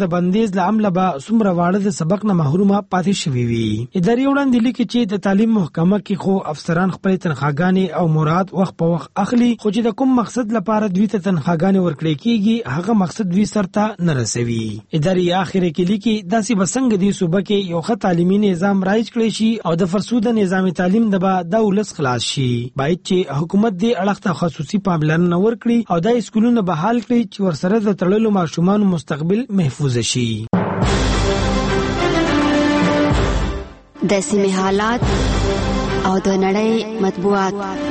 د بندیز له امله به څومره واړه د سبق نه محرومه پاتې شوي وي. ادارې وړاندې لیکي چې د تعلیم محکمه کې خو افسران خپل تنخواګانې او مراد وخت په وخت اخلي، خو چې د کوم مقصد لپاره دوی ته تنخواګانې ورکړل کیږي هغه مقصد دوی سرته نه رسوي. ادارې اخر کې لیکي داسې به څنګه دی صوبه کې یو ښه تعلیمي نظام رایج کړی شي او د فرسوده نظام تعلیم د به د ولس خلاص شي. باید چې حکومت دې اړخ ته خصوصي پاملرنه ورکړي او د اسکولونو بحال کړي چې ورسره د تړلو ماشومانو مستقبل محفوظ شي. د سیمې حالات او د نړۍ مطبوعات.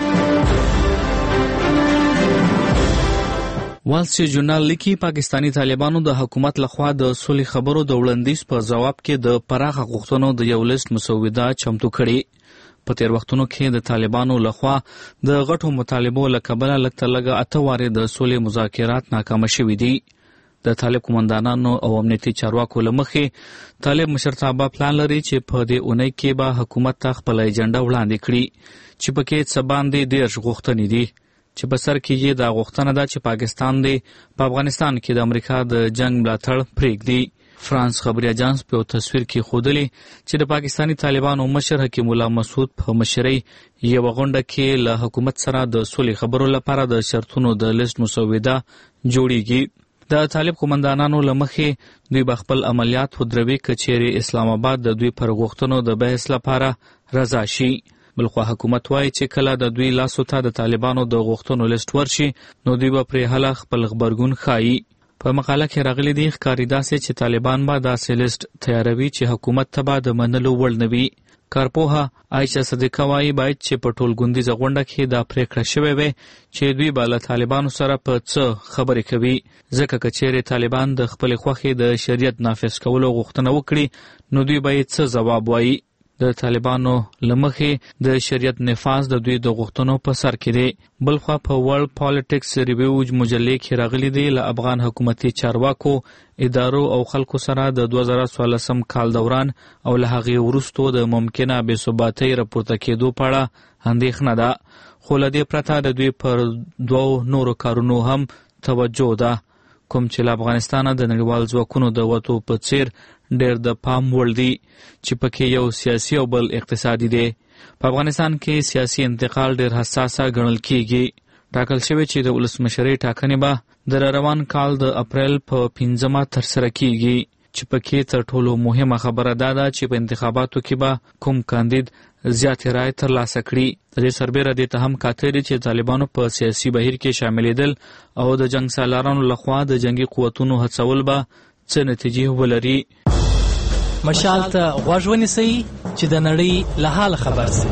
وال سټریټ ژورنال لیکي پاکستانی طالبانو د حکومت لخوا د سولې خبرو د وړاندیز په جواب کې د پراخه غوښتنو د یو لیست مسوده چمتو کړي. په تیر وختونو کې د طالبانو لخوا د غټو مطالبو له کبله لږ تر لږه اته وارې د سولې مذاکرات ناکامه شوي دي. د طالب قومندانانو او امنیتي چارواکو له مخې طالب مشرتابه پلان لري چې په دې اونۍ کې به حکومت ته خپله ایجنډه وړاندې کړي چې پکې څه باندې ډېر غوښتنې دي چې په سر کې یې دا غوښتنه ده چې پاکستان دی په افغانستان کې د امریکا د جنگ ملاتړ پرېږدي. فرانس خبري اجانس په تصویر کې ښودلي چې د پاکستانی طالبانو مشر حکیم الله مسعود په مشرۍ یوه غونډه کې له حکومت سره د سولې خبرو لپاره د شرطونو د لیست مسوده جوړیږي. د طالب قومندانانو له مخې دوی به خپل عملیات ودروي که چیرې اسلام آباد د دوی پر غوښتنو د بحث لپاره رضا شي. بلخوا حکومت وایي چې کله د دوی لاسو ته د طالبانو د غوښتنو لیست ورشي نو دوی به پرې هله خپل غبرګون ښایي. په مقاله کې راغلي دي ښکاري داسې چې طالبان به داسې لیست تیاروي چې حکومت ته به د منلو وړ نه وي. کارپوهه عایشه صدیقه وایي باید چې په ټولګوندیزه غونډه کې دا پریکړه شوې وي چې دوی به له طالبانو سره په څه خبرې کوي، ځکه که چیرې طالبان د خپلې خوښې د شریعت نافذ کولو غوښتنه وکړي نو دوی باید څه ځواب وایي. د طالبانو له مخې د شریعت نفاذ د دوی د غوښتنو په سر کې دی. بلخوا په ورلد پالیټکس ریویو مجلې کې راغلي دي له افغان حکومتي چارواکو، ادارو او خلکو سره د دوه زره څوارلسم کال دوران او له هغې وروستو د ممکنه بې ثباتۍ راپورته کېدو په اړه اندېښنه ده. خو له دې پرته د دوی پر دوو نورو کارونو هم توجه ده کوم چې له افغانستانه د نړیوال ځواکونو د وتو په څیر ډېر د پام وړ دي چې پکې یو سیاسي او بل اقتصادي دی. په افغانستان کې سیاسي انتقال ډېر حساسه ګڼل کېږي. ټاکل شوی چې د ولسمشرۍ ټاکنې به د روان کال د اپریل په پنځمه ترسره کېږي چې پکې تر ټولو مهمه خبره دا ده چې په انتخاباتو کې به کوم کاندید زیاتې رایې ترلاسه کړي. د دې سربیره دې ته هم کاتري چې طالبانو په سیاسي بهیر کې شاملېدل او د جنګ سالارانو لخوا د جنگي قوتونو هڅول به څه نتیجې ولري. مشال ته غوږ ونیسئ چې د نړۍ له حاله خبر سئ.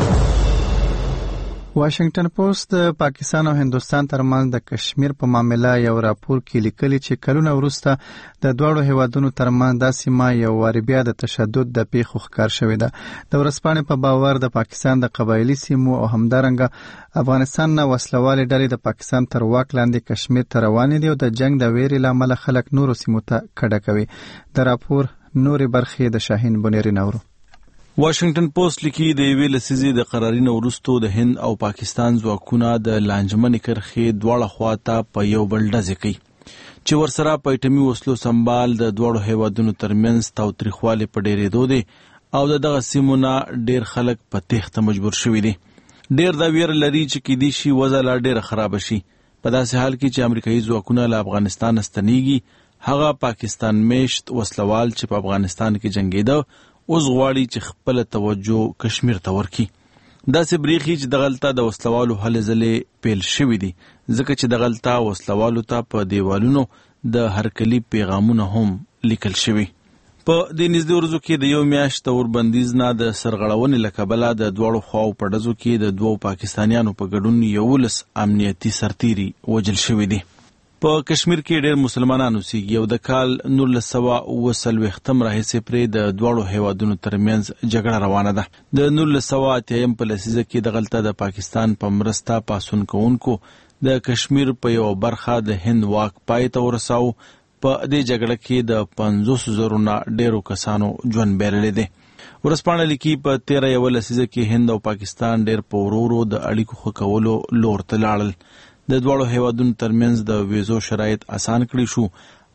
واشنگټن پوسټ د پاکستان او هندوستان ترمنځ د کشمیر په معاملې یو راپور کې لیکلي چې کلونه وروسته د دواړو هیوادونو ترمنځ دا سیمه یو واري بیا د تشدد د پیښو ښکار شوې ده. د ورځپاڼې په باور د پاکستان د قبایلي سیمو او همدارنګه افغانستان نه وسلوالې ډلې د پاکستان تر واک لاندې کشمیر ته روانې دي او د جنگ د ویرې له امله خلک نورو سیمو ته کډه کوي. د راپور نورې برخې د شاهین بنيري نورو. واشنگټن پوسټ لیکي د یوې لسیزې د قرارینه وروستو د هند او پاکستان ځواکونه د لانجمنې کرښې دواړه خواته په یو بل ډزې کوي چې ورسره په ایټمي وسلو سمبال د دواړو هیوادونو ترمنځ تاوتریخوالی په ډېرېدو دی او د دغه سیمو نه ډېر خلک په تېښته مجبور شوي دي. ډېر دا ویره لري چې کیدای شي وضع لا ډېره خرابه شي په داسې حال کې چې امریکایي ځواکونه له افغانستان ستنېږي. هغه پاکستان میشت وسلوال چې په افغانستان کې جنګېده اوس غواړي چې خپل توجه کشمیر ته ورکړي. داسې بریښي چې دغلته د وسلوالو هلې ځلې پیل شوي دي ځکه چې دغلته وسلوالو ته په دیوالونو د هرکلي پیغامونه هم لیکل شوي. په دې نږدې ورځو کې د یو میاشت اوربندیز نه د سرغړونې له کبله د دواړو خواو په ډزو کې د دوو پاکستانیانو په ګډون یولس امنیتي سرتیري وژل شوي دي. په کشمیر کې ډېر مسلمانان اوسېږي او د کال نولس سوه اوه څلوېښتم راهیسې پرې د دواړو هیوادونو ترمنځ جګړه روانه ده. د نولس سوه اتیایم په لسیزه کې دغلته د پاکستان په مرسته پاڅون کوونکو د کشمیر په یوه برخه د هند واک پای ته ورساو. په دې جګړه کې د پنځوس زرو نه ډېرو کسانو ژوند بایللی دی. ورځپاڼه لیکي په تېره یوه لسیزه کې هند او پاکستان ډېر په ورو ورو د اړیکو ښه کولو لور ته لاړل. د دواړو هیوادونو ترمنځ د ویزو شرایط اسان کړي شو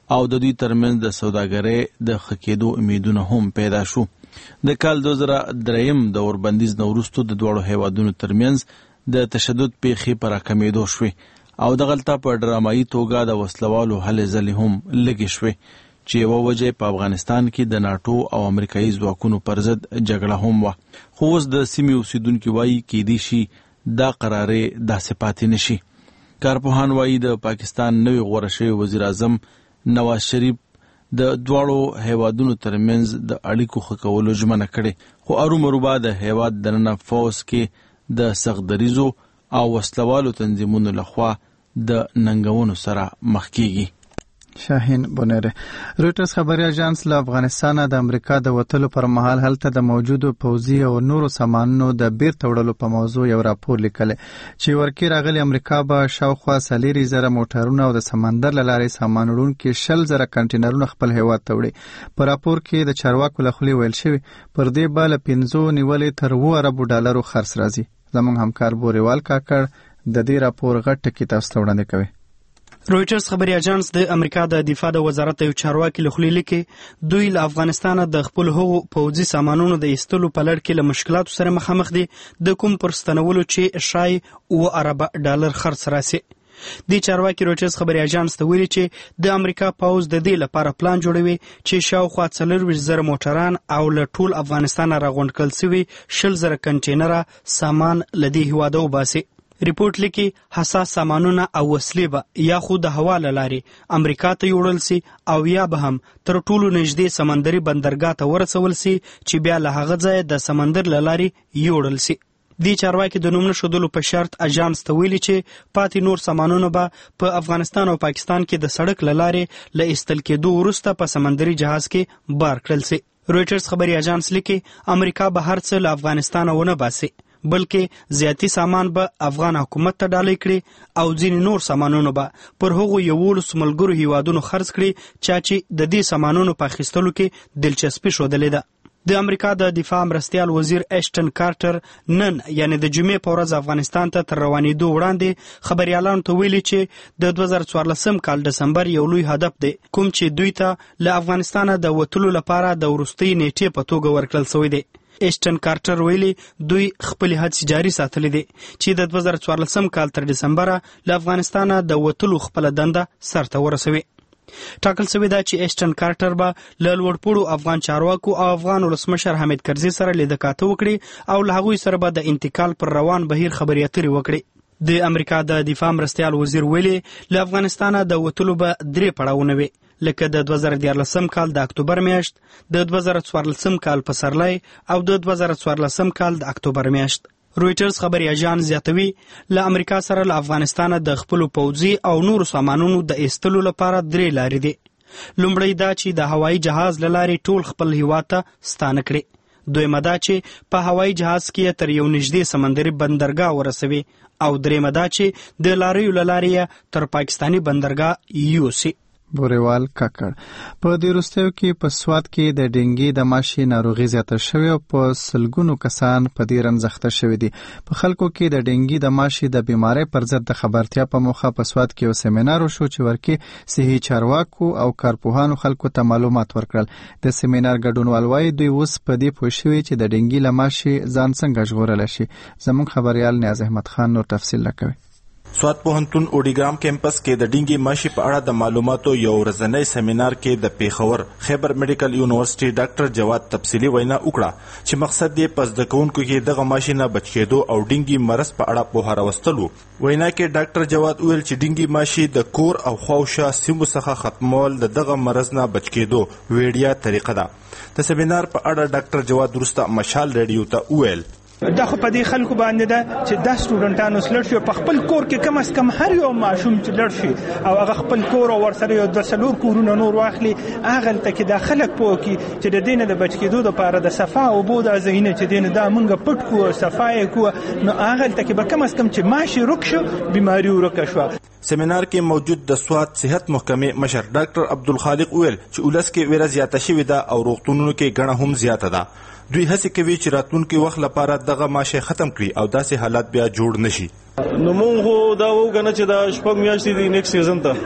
او د دوی ترمنځ د سوداګرۍ د ښه کېدو امیدونه هم پیدا شو. د کال دوه زره دریم د اوربندیز نه وروسته د دواړو هیوادونو ترمنځ د تشدد پیښې په راکمېدو شوې او دغلته په ډرامایي توګه د وسلوالو هلې ځلې هم لږې شوې چې یوه وجه په افغانستان کې د ناټو او امریکایي ځواکونو پر ضد جګړه هم وه. خو اوس د سیمې اوسیدونکي وایي کیدای شي دا قرارې داسې پاتې نشي. کارپوهان وایي د پاکستان نوی غوره شوی وزیر اعظم نواز شریف د دواړو هیوادونو ترمنځ د اړیکو ښه کولو ژمنه کړې، خو ارومرو به د هیواد دننه فوز کې د سختدریزو او وسلوالو تنظیمونو لخوا د ننګونو سره مخ کیږي. شاهین بونیره. رویټرز خبري اژانس له افغانستانه د امریکا د وتلو پر مهال هلته د موجودو پوځي او نورو سامانونو د بیرته وړلو په موضوع یو راپور لیکلی چې ورکې راغلي امریکا به شاوخوا څلېرې زره موټرونه او د سمندر له لارې سامان وړونکي شل زره کنټینرونه خپل هیواد ته وړي. په راپور کې د چارواکو له خولې ویل شوي پر دې به له پنځو نیولې تر اووه اربو ډالرو خرڅ راځي. زموږ همکار بوریوال کاکړ د دې راپور غټ ټکي تاسو ته وړاندې کوي. رویټرز خبري اژانس د امریکا د دفاع د وزارت یو چارواکي له خولې لیکي دوی له افغانستانه د خپل هغو پوځي سامانونو د ایستلو په لړ کې له مشکلاتو سره مخامخ دي د کوم پر ستنولو چې شای اووه اربه ډالر خرڅ راسي. د چارواکي رویټرز خبري اژانس ته ویلي چې د امریکا پوځ د دې لپاره پلان جوړوي چې شاوخوا څلورویشت زره موټران او له ټول افغانستان راغونډ کړل سوي شل زره کنټینره سامان له دې هیواده وباسي. ریپورت لیکي حساس سامانونه او وسلې به یا خو د هوا له لارې امریکا ته یوړل سي او یا به هم تر ټولو نږدې سمندري بندرګاه ته ورسول سي چې بیا له هغه ځایه د سمندر له لارې یوړل سي. دې چارواکي د نوم نښودلو په شرط اژانس ته ویلي چې پاتې نور سامانونه به په افغانستان او پاکستان کې د سړک له لارې له ایستل کېدو وروسته په سمندري جهاز کې بار کړل سي. رویټرز خبري اژانس لیکي امریکا به هر څه له افغانستان ونه باسي بلکې زیاتی سامان به افغان حکومت ته ډالۍ کړي او ځینې نور سامانونه به پر هغو یولس ملګرو هیوادونو خرڅ کړي چا چې د دې سامانونو په اخیستلو کې دلچسپي ښودلې ده. د امریکا د دفاع مرستیال وزیر ایشټن کارټر نن یعنی د جمعې په ورځ افغانستان ته تر روانېدو وړاندې خبریالانو ته ویلي چې د دوه زره څوارلسم کال ډسمبر یو لوی هدف دی کوم چې دوی ته له افغانستانه د وتلو لپاره د وروستۍ نیټې په توګه ورکړل شوی دی. ایشټن کارټر ویلي دوی خپل هڅې جاري ساتلې دي چې د دوه زره څوارلسم کال تر ډسمبره له افغانستانه د وتلو خپل دنده سرته ورسوي. ټاکل شوې ده چې ایشټن کارټر به له لوړپوړو افغان چارواکو او افغان ولسمشر حامد کرزي سره لیدکاته وکړي او له هغوی سره به د انتقال پر روان بهیر خبرې اترې وکړي. د امریکا د دفاع مرستیال وزیر ویلي له افغانستانه د وتلو به درې پړاوونه وي لکه د دوه زره دیارلسم کال د اکتوبر میاشت، د دوه زره څوارلسم کال پسرلی او د دوه زره څوارلسم کال د اکتوبر میاشت. رویټرز خبري اژانس زیاتوي له امریکا سره له افغانستانه د خپلو پوځي او نورو سامانونو د ایستلو لپاره درې لارې دي. لومړی دا چې د هوایي جهاز له لارې ټول خپل هیواد ته ستانه کړي. دویمه دا چې په هوایي جهاز کې تر یو نږدې سمندري بندرګاه ورسوي او دریمه دا چې د لاریو له لارې تر پاکستاني بندرګاه یوسي. بوریوال کاکړ. په دې وروستیو کې په سوات کې د ډینګي د ماشي ناروغي زیاته شوې او په سلګونو کسان په دې رنځخته شوي دي. په خلکو کې د ډینګي د ماشي د بیماری پر ضد د خبرتیا په موخه په سوات کې یو سیمینار وشو چې ورکې صحي چارواکو او کارپوهانو خلکو ته معلومات ورکړل. د سیمینار ګډونوال وایي دوی اوس په دې پوه شوي چې د ډینګي له ماشي ځان څنګه ژغورلی شي. زموږ خبریال نیاز احمد خان نور تفصیل راکوي. سوات پوهنتون اوډیګرام کیمپس کې د ډینګي ماشي په اړه د معلوماتو یو ورځنی سیمینار کې د پیښور خیبر میډیکل یونیورسيټي ډاکټر جواد تفصیلی وینا وکړه چې مقصد یې پس د کوونکو کې دغه ماشي نه بچ کېدو او ډینګي مرض په اړه پوهه راوستلو. وینا کې ډاکټر جواد ویل چې ډینګي ماشي د کور او خواوشا سیمو څخه ختمول د دغه مرض نه بچ کېدو ویډیا طریقه ده. د سیمینار په اړه ډاکټر جواد وروسته مشال ریډیو ته وویل دا خو په دې خلکو باندې ده چې دا سټوډنټانو سلړ شي په خپل کور کې کم از کم هر یو ماشوم چې لړ شي او هغه خپل کور او ورسره یو د سلور کورونه نور واخلي هغه ته کې د خلک پوه کی چې د دینه د بچ کېدو لپاره د صفا او بود ازینه چې دینه دا مونږ پټ کو صفای کو نو هغه ته کې به کم از کم چې ماشي رک شو بیماری ورک شو. سیمینار کې موجود د سوات صحت محکمې مشر ډاکټر عبدالخالق ویل چې ولس کې ویره زیاته شوې ده او روغتونونو کې ګڼه هم زیاته ده. دوی هڅه کوي چې راتلونکي وخت لپاره دغه ماشه ختم کړي او داسې حالات بیا جوړ نشي. نو موږ دا وګڼه چې دا شپږ میاشتې د نیکسټ سیزن ته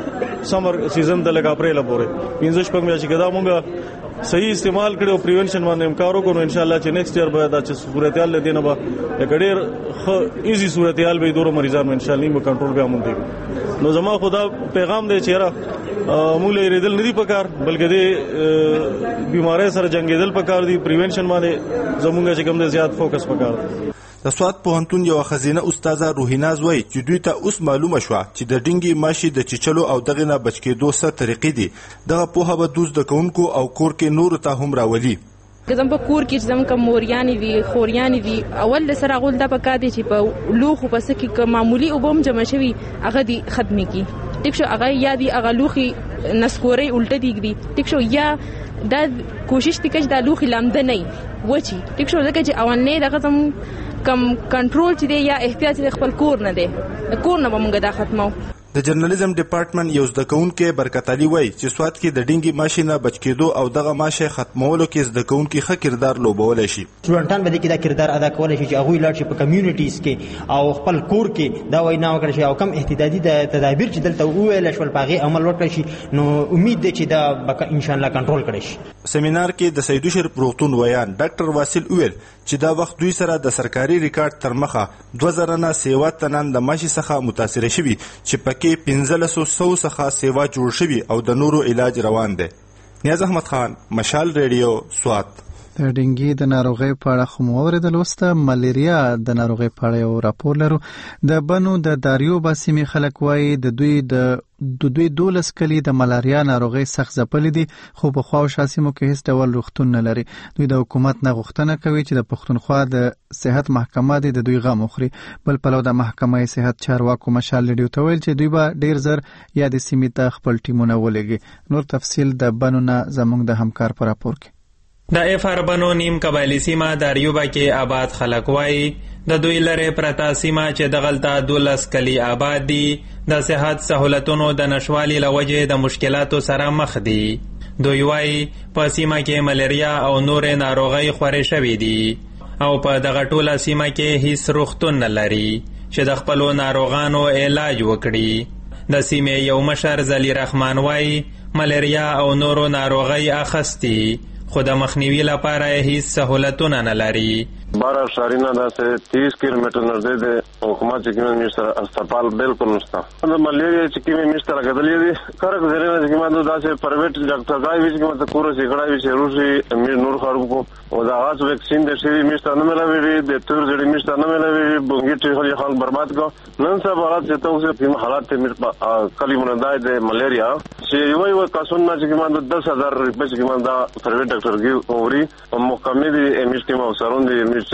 سمر سیزن ته لګ اپریل پورې پنځه شپږ میاشتې کې دا مونږ صحیح استعمال کړو پریونشن باندې کار وکړو ان شاء الله چې نیکسټ ایئر به دا چې صورتحال لدینه به ډېر ایزي صورتحال به دورو مریضانو ان شاء الله به کنټرول به مونږ نو زما خدا پیغام دی چې را موږ لري دل ندي پکار بلکې د بیماری سره جنگیدل پکار دي پریونشن باندې زمونږ چې کوم د زیات فوکس پکار د سوات پوهنتون یو خزینه استاده روحیناز وای چې دوی ته اوس معلومه شو چې د ډینګي ماشي د چچلو او دغه نه بچ کېدو څه طریقې دي دغه پوهه به دوز د کونکو او کور کې نور ته هم راولي که زم په کور کې زم کوم موریانی وی خوریانی وی اول سره غول د پکا دي چې په لوخو پس کې کوم معمولی وبم جمع شوی هغه دي ختمي کی ټیک شو هغه یا دي هغه لوخي نسکوري الټه دیږي ټیک شو یا دا کوشش وکړي د لوخي لامده نه وچی ټیک شو ځکه چې اول نه دغه زم کم کنټرول چې دی یا احتیاط د خپل کور نه دی کور نه موږ دا ختمو د جرنالیزم ډپارټمنټ یو زده کوونکی برکت علي وای چې سوات کې د ډینګي ماشي نه بچ کېدو او دغه ماشه ختمولو کې زده کوونکی ښه کردار لوبولی شي سټوډنټان به کې دا کردار ادا کولی شي چې هغوی لاړ شي په کمیونټیز کې او خپل کور کې دا وینا وکړي شي او کم احتیاطي د تدابیر چې دلته وویل شول په هغې عمل وکړي شي نو امید دی چې دا به انشاءالله کنټرول کړی شي سیمینار کې د سیدوشرف روغتون ویان ډاکټر واصل وویل چې دا وخت دوی سره د سرکاري ریکارډ تر مخه دوه زره نه سیوا تنان د ماشي څخه متاثره شوي چې پکې پنځلسو سو څخه سیوا جوړ شوي او د نورو علاج روان دی نیاز احمد خان مشال ریډیو سوات د ډینګي د ناروغۍ په اړه خو مو اورېدل وسته ملیریا د ناروغۍ په اړه یو راپور لرو د بنو د داریو باسمي خلک وایي د دوی د د دوی دولس کلی د ملاریا ناروغۍ سخت ځپلې دي خو په خوا او شا سیمو کې هیڅ ډول روغتون نه لري دوی د حکومت نه غوښتنه کوي چې د پښتونخوا د صحت محکمه دي د دوی غم وخوري بل پلو د محکمه صحت چارواکو مشال ریډیو ته ویل چې دوی به ډیر زر یا د سیمې ته خپل ټیمونه ولېږي نور تفصیل د بنو نه زموږ د همکار په راپور کې د افر بنو نیم قبایلی سیمه داریوبا کې آباد خلک وایي د دوی لري پرتا سیمه چې دغلطه دولس کلی آباد دي د صحت سہولتونو د نشوالي لوجه د مشکلاتو سره مخ دي دوی وایي په سیمه کې ملیریا او نور ناروغۍ خورې شوې دي او په دغه ټوله سیمه کې هیڅ روغتون نه لري چې د خپلو ناروغانو علاج وکړي د سیمې یو مشر زلی رحمان وایي ملیریا او نورو ناروغۍ اخستی خو د مخنیوي لپاره هیڅ سہولتونه نه لري بارہ شارینہ دا سے تیس کلومیٹر نزدې د حکومت چې کوم مشتر اسپتال بالکل نشته د ملیریا چې کوم مشتر غدلې دي کارک زرینه چې کوم دا سے پرایویټ ډاکټر ځای وی چې کوم ته کورو چې کړای وی چې روسي امیر نور خارو او دا غاز ویکسین د شری مشتر نه ملوي د تور زړی مشتر نه ملوي بونګی ټي خل برباد کو نن سبا حالات چې تاسو په حالات ته مر کلمه دای د ملیریا چې یو یو کسون نه چې کوم د دس هزار روپے چې کوم دا پرایویټ ډاکټر کی اوري او محکمې دي امیر ټیم او سرون دي د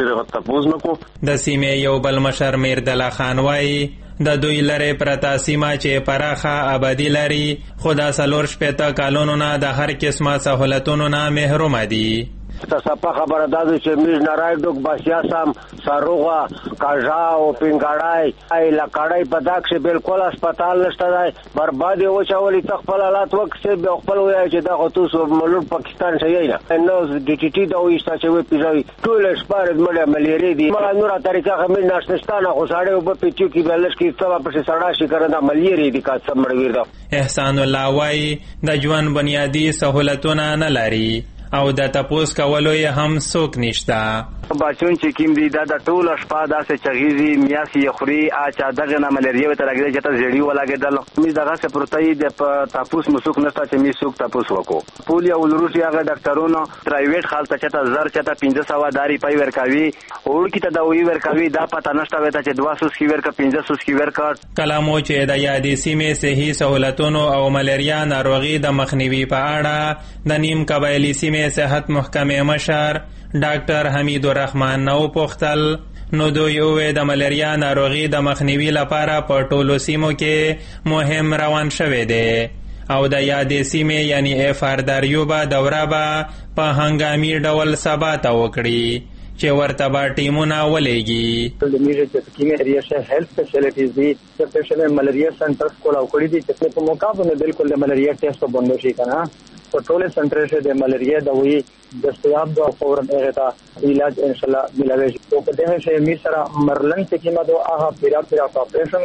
سیمې یو بل مشر میردلا خان وایي د دوی لري پرتا سیمه چې پراخه آبادی لري خو دا څلور شپېته کالونو نه د هر قسمه سہولتونو نه محروم دي تصفه خبره دا چې میز نارای دوک باسیاسم ساروغه کاژا او پینګاړای ای لکړای په داک چې بالکل هسپتال نشته دی برباد او چاولي تخپل حالات وکړي به خپل وایي چې دا خو تاسو ملک پاکستان شي نه نو د ټي ټي دا وایي چې وي پیژوي ټول شپاره مله ملیری دي مله نور طریقه هم نشستانه خو ساړې او په پیچو کې بلش کې څه په سړا شي کړه دا ملیری دي کا څه مړ ویردا احسان الله وایي د ژوند بنیادی سہولتونه نه لري او د تپوس کولو یې هم څوک نشته بچون چې کیم دي دا د ټول شپه داسې چغیزي میاسي خوري اچا دغه نه ملیریا ته لګیږي چې ته زیړی ولاګېدل می دغه څه پروتای د تپوس مسوک نشته چې می سوک تپوس وکړو پول یا ولروسي هغه ډاکټرونو پرایویټ خالص چې زر چې پنځه سو داري پای ورکاوي اور کی ته دا وی ورکاوي دا پته نشته وته چې دوه سو کی ورکا پنځه سو کی ورکا کلامو چې د یادې سیمې صحي سہولتونو او ملیریا ناروغي د مخنیوي په اړه د نیم قبایلی سیمې صحت محکمه مشر ډاکټر حمید الرحمن نو پختل نو دوی وې د ملیریا ناروغي د مخنیوي لپاره په ټولو سیمو کې مهم روان شوه دی او د یادې سیمې یعنی اف ار داریوبا دوره به په هنګامي ډول سبا ته وکړي چې ورته به ټیمونه ولېږي د میږي چې کیمه ایریا شه هیلث فیسیلیټیز دي سپیشل ملیریا سنټرز کولا وکړي دي چې په موقع باندې بالکل د ملیریا ټیسټ بندو شي کنه په ټول سنټر شه د ملیریا د وی دستیاب د فورا هغه ته علاج ان شاء الله ملوي او په دغه شی می سره مرلن چې کیمه دو هغه پیرا پیرا اپریشن کو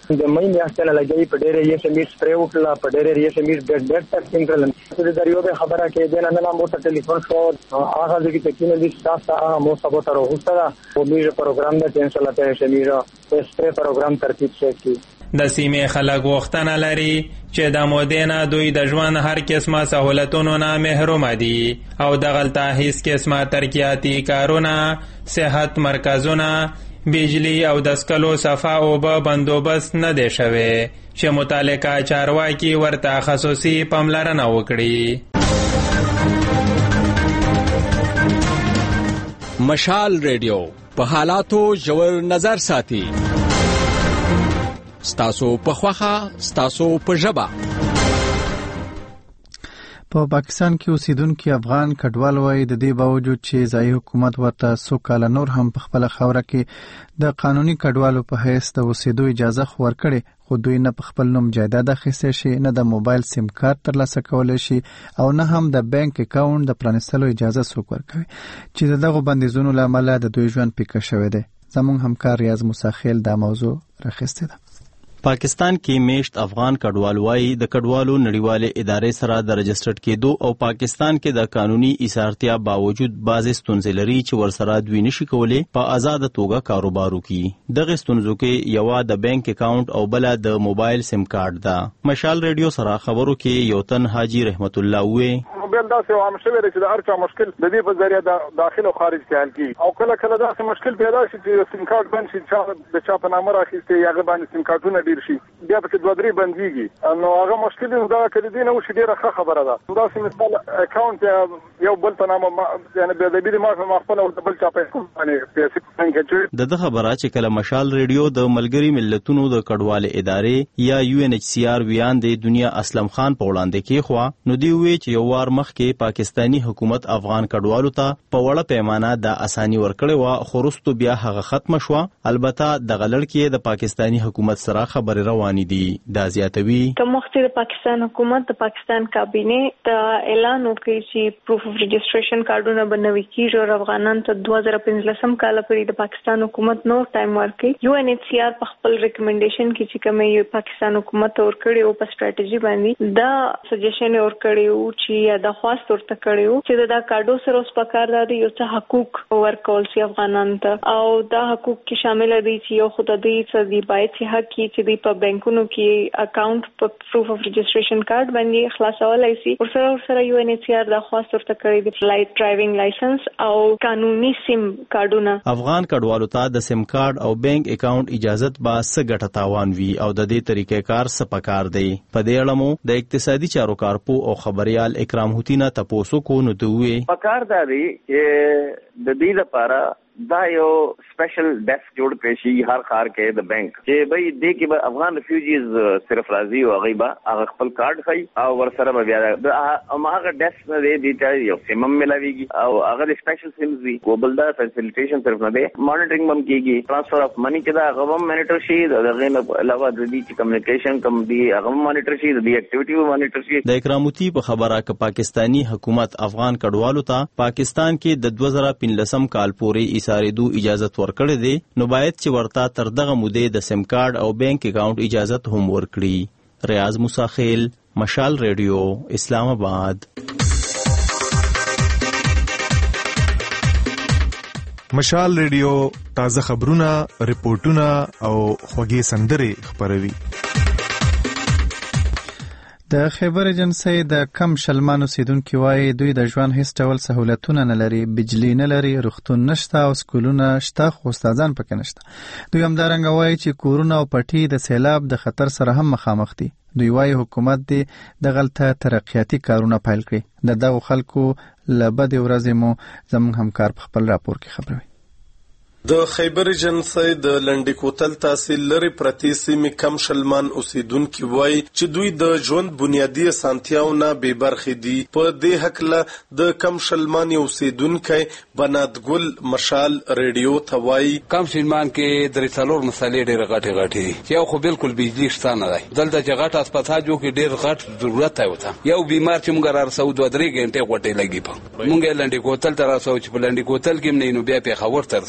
د مې میاشتې نه لګي په ډېرې یې سمیر سپری وکړه په ډېرې یې سمیر ډېر ډېر ټیسټینګ کړل د دریو خبره کې د نن نه مو ته ټلیفون شو هغه د کې تکینه دي تاسو هغه مو سبا تر وروسته او میږي پروګرام د ټینشن لاته سمیر سپری پروګرام ترتیب شي. د سیمې خلک غوښتنه لري چې د مودې نه دوی د ژوند هر قسمه سهولتونو نه محروم دي او دغلته هیڅ قسمه ترقیاتي کارونه، صحت مرکزونه، بجلی او د سکلو صفا اوبه بندوبست نه دی شوی چې متعلقه چارواکي ورته خصوصي پاملرنه وکړي. مشال ریډیو په حالاتو ژور نظر ساتي. ستاسو په خوخه، ستاسو په ژبه. په پاکستان کې اوسیدونکي افغان کډوال وایي د دې باوجود چې ځایي حکومت ورته څو کاله نور هم په خپله خاوره کې د قانوني کډوالو په حیث د اوسېدو اجازه خو ورکړې، خو دوی نه په خپل نوم جایداد اخیستی شي، نه د موبایل سیم کارت ترلاسه کولی شي او نه هم د بانک اکاونټ د پرانیستلو اجازه څوک ورکوي چې د دغو بندیزونو له امله د دوی ژوند پیکه شوی دی. زموږ همکار ریاض موسیخیل دا موضوع راخیستې ده. پاکستان کې میشت افغان کډوال وایي د کډوالو نړیوالې ادارې سره د رجسټرډ کېدو او پاکستان کې د قانوني ایثارتیا باوجود بعضې ستونزې لري چې ورسره دوی نشي کولی په آزاده توګه کاروبار وکړي. دغې ستونزو کې یوه د بانک اکاونټ او بله د موبایل سیم کارت ده. مشال ریډیو سره خبرو کې یو تن حاجی رحمت الله وې موبایل داسې عام شوی دی چې د هر چا مشکل د دې په ذریعه د داخل او خارج کې حل کیږي او کله کله داسې مشکل پیدا شي چې سیم کارت بند شي، چې د چا په نامه راخیستې هغه باندې سیم کارتونه ډېر شي، بیا پکې دوه درې بندېږي، نو هغه مشکل دا کله دې نه وشي ډېره ښه خبره ده. داسې مثال اکاونټ یو بل په نامه یعنې بې ادبي د ما په خپله ورته بل چا پیسې باندې پیسې بانک د ده خبره چې کله مشال ریډیو د ملګري ملتونو د کډوالې ادارې یا یو ان ایچ سی آر ویان د دنیا اسلم خان په وړاندې کېښوه، نو دوی وویل چې یو وار مخکې پاکستاني حکومت افغان کډوالو ته په وړه پیمانه د اساني ورکړې وه، خو وروستو بیا هغه ختمه شوه. البته دغه لړ د پاکستاني حکومت سره خبرې روانې دي. دا زیاتوي که مخکې د پاکستان حکومت د پاکستان کابینې ته اعلان وکړي چې پروف اف رجسټریشن کارډونه به نوي کېږي او افغانانو ته دوه زره پنځلسم کاله پورې د پاکستان حکومت نور ټایم ورکړي. یو ان ایچ سی آر په خپل ریکمنډیشن کې چې کومې پاکستان حکومت ته ورکړي او په سټراټیجي باندې دا سجیشن ورکړي او چې دا خواست ورته کړی و چې دا کارډو سره اوس پکار دی یو څه حقوق ورکول شي افغانانو ته، او دا حقوق کې شامل دي چې یو خو د دې څه دی باید چې حق کې چې دی په بانکونو کې اکاونټ په پروف اف رجسټریشن کارت باندې خلاصولای شي. ورسره ورسره یو ان ایچ سی آر دا خواست ورته کړی دی فلایټ ډرایوینګ لایسنس او قانوني سیم کارډونه. افغان کډوالو ته د سیم کارت او بانک اکاونټ اجازت به څه ګټه تاوان وي او د دې طریقې کار څه پکار دی. په دې اړه مو د اقتصادي چارو کارپو او خبريال اکرام هوتینا تاسو کو نو دوی پکار دی چې د دې لپاره دا یو سپیشل ډیسک جوړ کړی شي هر ښار کې د بانک چې بھئی دې کې به افغان ریفیوجیز صرف راځي او هغه به هغه خپل کارت خي او ورسره به بیا هغه ډیسک نه دی ته یو سیم ملويږي او هغه سپیشل سیمز وي ګلوبل دا فیسیلیټیشن صرف نه دی مانیټرینګ هم کیږي ټرانسفر اف منی کې دا هغه هم مانیټر شي دغه نه علاوه د دې کمیونیکیشن کم دی هغه مانیټر شي د دې اکټیویټي مانیټر شي. د اکراموتی په خبره ک پاکستانی حکومت افغان کډوالو ته پاکستان کې د دوه زره پنځلسم کال پورې ایثارېدو اجازت ورکړې دي، نو باید چې ورته تر دغه مودې د سیم کارت او بانک اکاونټ اجازت هم ورکړي. ریاض موسیخیل، مشال ریډیو، اسلام آباد. مشال ریډیو تازه خبرونه، ریپورتونه او خوږې سندرې خپروي. د خیبر ایجنسی د کم شلمان اوسیدونکي وایي دوی د ژوند هیڅ ډول سهولتونه نه لري، بجلی نه لري، روغتون نشته او سکولونه شته خو استادان پکې نشته. دوی همدارنګه وایي چې کورونه او پټي د سیلاب د خطر سره هم مخامخ دي. دوی وایي حکومت دې دغلته ترقیاتي کارونه پیل کړي. د دغو خلکو له بدې ورځې مو زموږ همکار په خپل راپور کې خبروي. د خیبر ایجنسی د لنډی کوتل تحصیل لري پرتی سیمې کم شلمان اوسیدونکي وایي چې دوی د ژوند بنیادی اسانتیاونه بې برخې دي. په دې هکله د کم شلمان اوسیدونکی بنادګل مشال ریډیو ته وایي کم شلمان کې درې څلور مسلې ډېرې غټې غټې دي چې یو خو بالکل بجلی شته نه دی. دلته چې غټ هسپتال جوړ کړي ډېر غټ ضرورت دی ورته. یو بیمار چې موږ رارسو دوه درې ګنټې غوټې لګي په موږ لنډی کوتل ته راسو چې په لنډی کوتل کې نه نو بیا پېښور ته رسو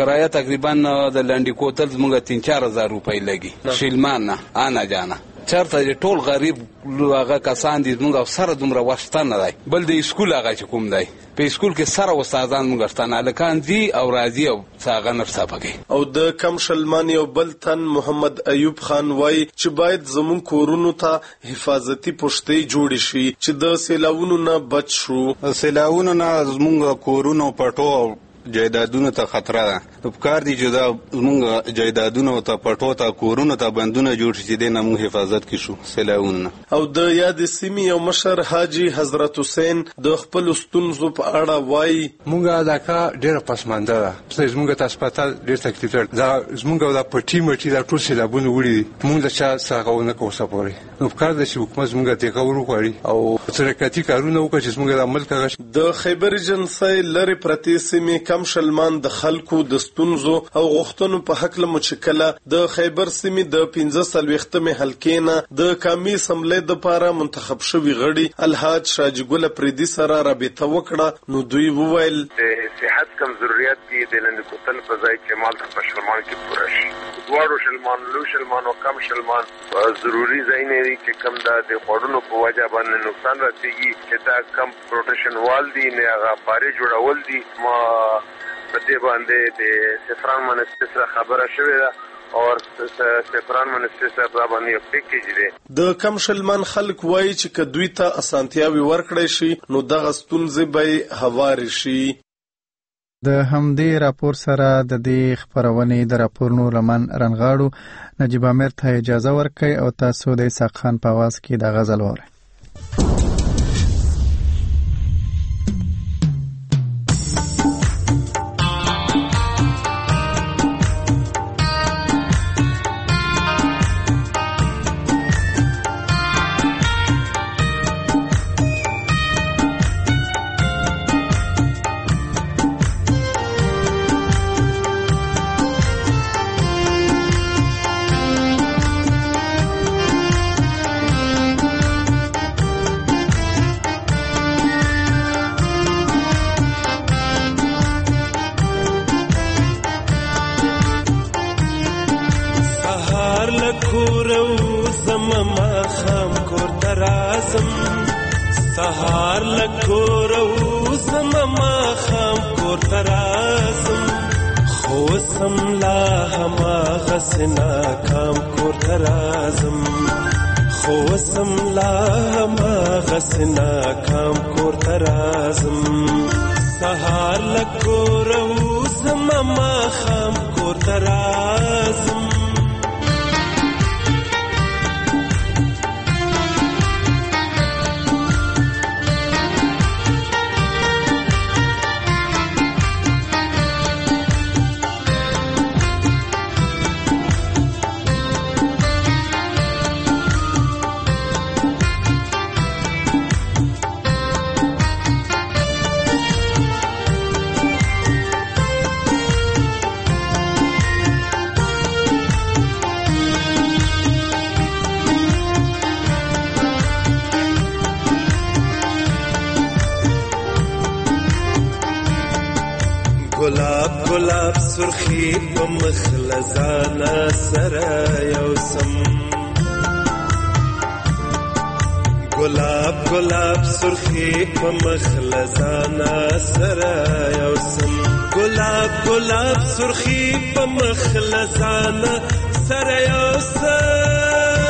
کرایه تقریبا د لنډی کوتل زموږ تین چار هزار روپۍ لګي شیلمان نه انا جانا چرته ټول غریب هغه کسان دي موږ سره دومره واسطه نه دی بل د اسکول هغه چې کوم دی په اسکول کې سره استادان موږ ستانه لکان دي او راضي او څنګه نرسه پکې او د کم شلمان یو بل تن محمد ایوب خان وای چې باید زمون کورونو ته حفاظتي پشتۍ جوړ شي چې د سیلاوونو نه بچ شو. سیلاوونو نه زمونږ کورونو پټو جایدادونو ته خطر ده نو پکار دي چې دا زمونږ جایدادونو ته پټو ته کورونو ته بندونه جوړ شي چې د نمو حفاظت کې شو سیلاوونه. او د یاد سیمې یو مشر حاجی حضرت حسین د خپل ستونزو په اړه وایي مونږه دا کا ډېر پسمانده ده چې زمونږ ته هسپتال ډېر تکلیف لري دا زمونږ د پټي مټي دا ټول سیلابونه وړي مونږ د چا څنګه نه کوسه پوري نو پکار ده چې حکومت زمونږ ته کور وکړي او ترکاتی کارونه وکړي چې زمونږ د عمل کاغذ د خیبر جنسای لری پرتی سیمې کم شلمان د خلکو د ستونزو او غوښتنو په حق له مشکله د خیبر سیمې د پنځه څلوېښتمې حلقې نه د قومي اسمبلۍ دپاره منتخب شوي غړي الحاج شاجګل پریدي سره رابطه وکړه نو دوی وویل د صحت کم ضرورت دي د لند کوتل په ځای کې مال په شلمان کې پوره شي دواړو شلمان لو شلمان او کم شلمان ضروری ځای نه دي چې کم د خوړونو په وجه باندې نقصان راتېږي چې دا کم پروټیکشن وال دي نه هغه پاره جوړول دي ما په دې باندې د سفران منسټر سره خبره شوې ده او سفران منسټر سره باندې یو پیکیج دی. د کم شلمان خلک وایي چې که دوی ته اسانتیاوي ورکړی شي نو دغه ستونزې به هوارې شي. د همدې راپور سره د دې خبرونې د راپورونو لمن رنغاړو نجیب امیر ته اجازه ورکړئ او تاسو د اسحاق خان په आवाज کې د غزل واورئ. سهار لکور او زمما خام کور ترازم خو سم لا هما غسنا کام کور ترازم خو سم لا هما غسنا کام کور ترازم سهار لکور او زمما خام کور ترازم گلاب گلاب سرخی په مخلزانا سره یوسم گلاب گلاب سرخی په مخلزانا سره یوسم گلاب گلاب سرخی په مخلزانا سره یوسم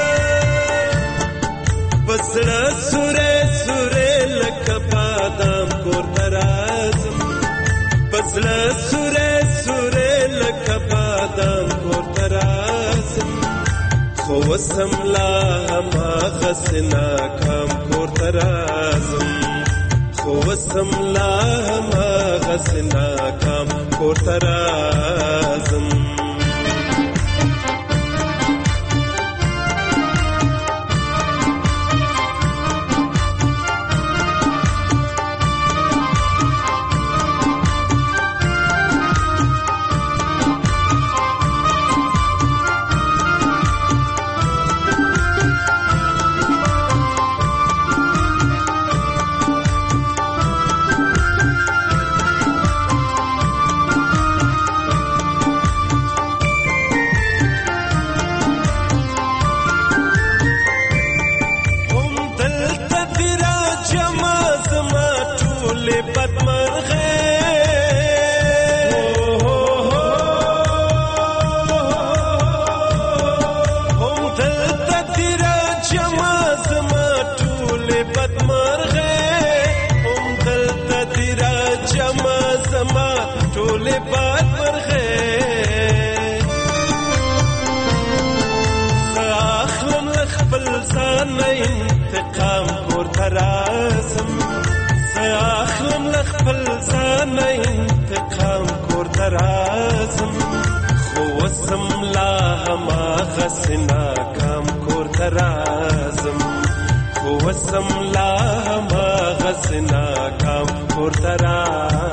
پسړه سوره سوره لکه بادام کور ترازم پسړه سوره سوره لکه بادام کور ترازم خو وسم لا ما غسنا کام کور ترازم خو وسم لا ما غسنا کام کور ترازم ټولې باد مرغې زه اخلم له خپل ځانه انتقام کور ته راځم زه اخلم له خپل ځانه انتقام کور ته راځم خو وسم لا هماغسې ناکام کور ته راځم خو وسم لا هماغسې ناکام کور ته راځم